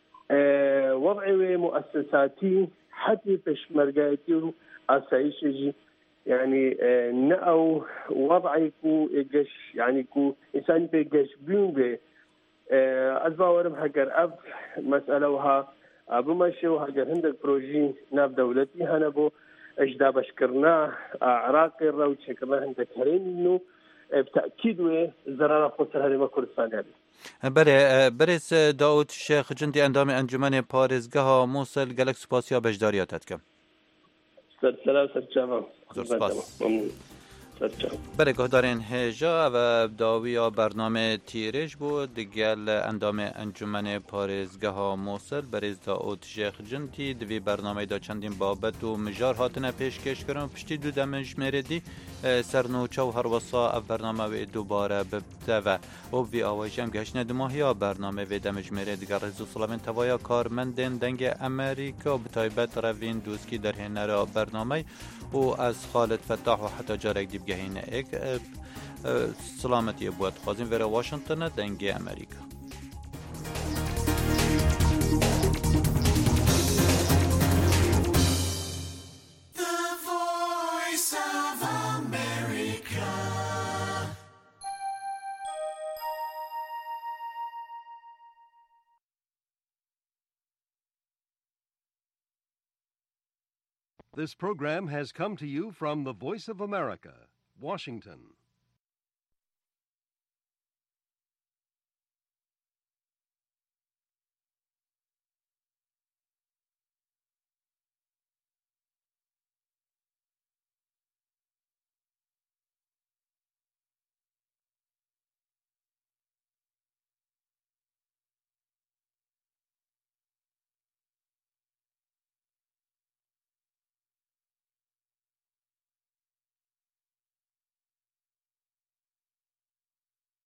وضعي مؤسساتي حتى بشمرقاتي أسايشي يعني نأو وضعي كو إيجاش يعني كو إنسان بيجاش بيون بي أزباورم هكر أب مسألة وها أبو ماشي وهاجر هندك بروجي ناب دولتي هنبو اجدا بشكرنا عراقي الروج شكرنا هندك هرين انه بتاكيد زرارة خسر هريما كردستان هذه بريس داود الشيخ جندي اندام انجمن پارێزگەها مووسڵ gelek سوپاسیا بەشداریاتەکەم سلام سرچاوم زۆر سپاس برای گهدارین هجا و داویا برنامه تیرش بود دیگل اندام انجمن پارێزگەها مووسڵ بریز داود شیخ جندی دوی برنامه دا چندین بابت و مجار هاتنه پیشکش کردن پشتی دو دمج میردی سرنوچه و هر وصا اف برنامه و دوباره ببته و وی آواجم گشنه دماهی ها برنامه و دمج میردی گر رزو سلامین توایا کارمندین دنگ امریکا بتایبت روین دوسکی در هنر برنامه و از خالد فتاح و حتی جارک دیب گهینه ایک سلامتی بود خوازیم وره واشنطن دنگ امریکا. This program has come to you from the Voice of America, Washington.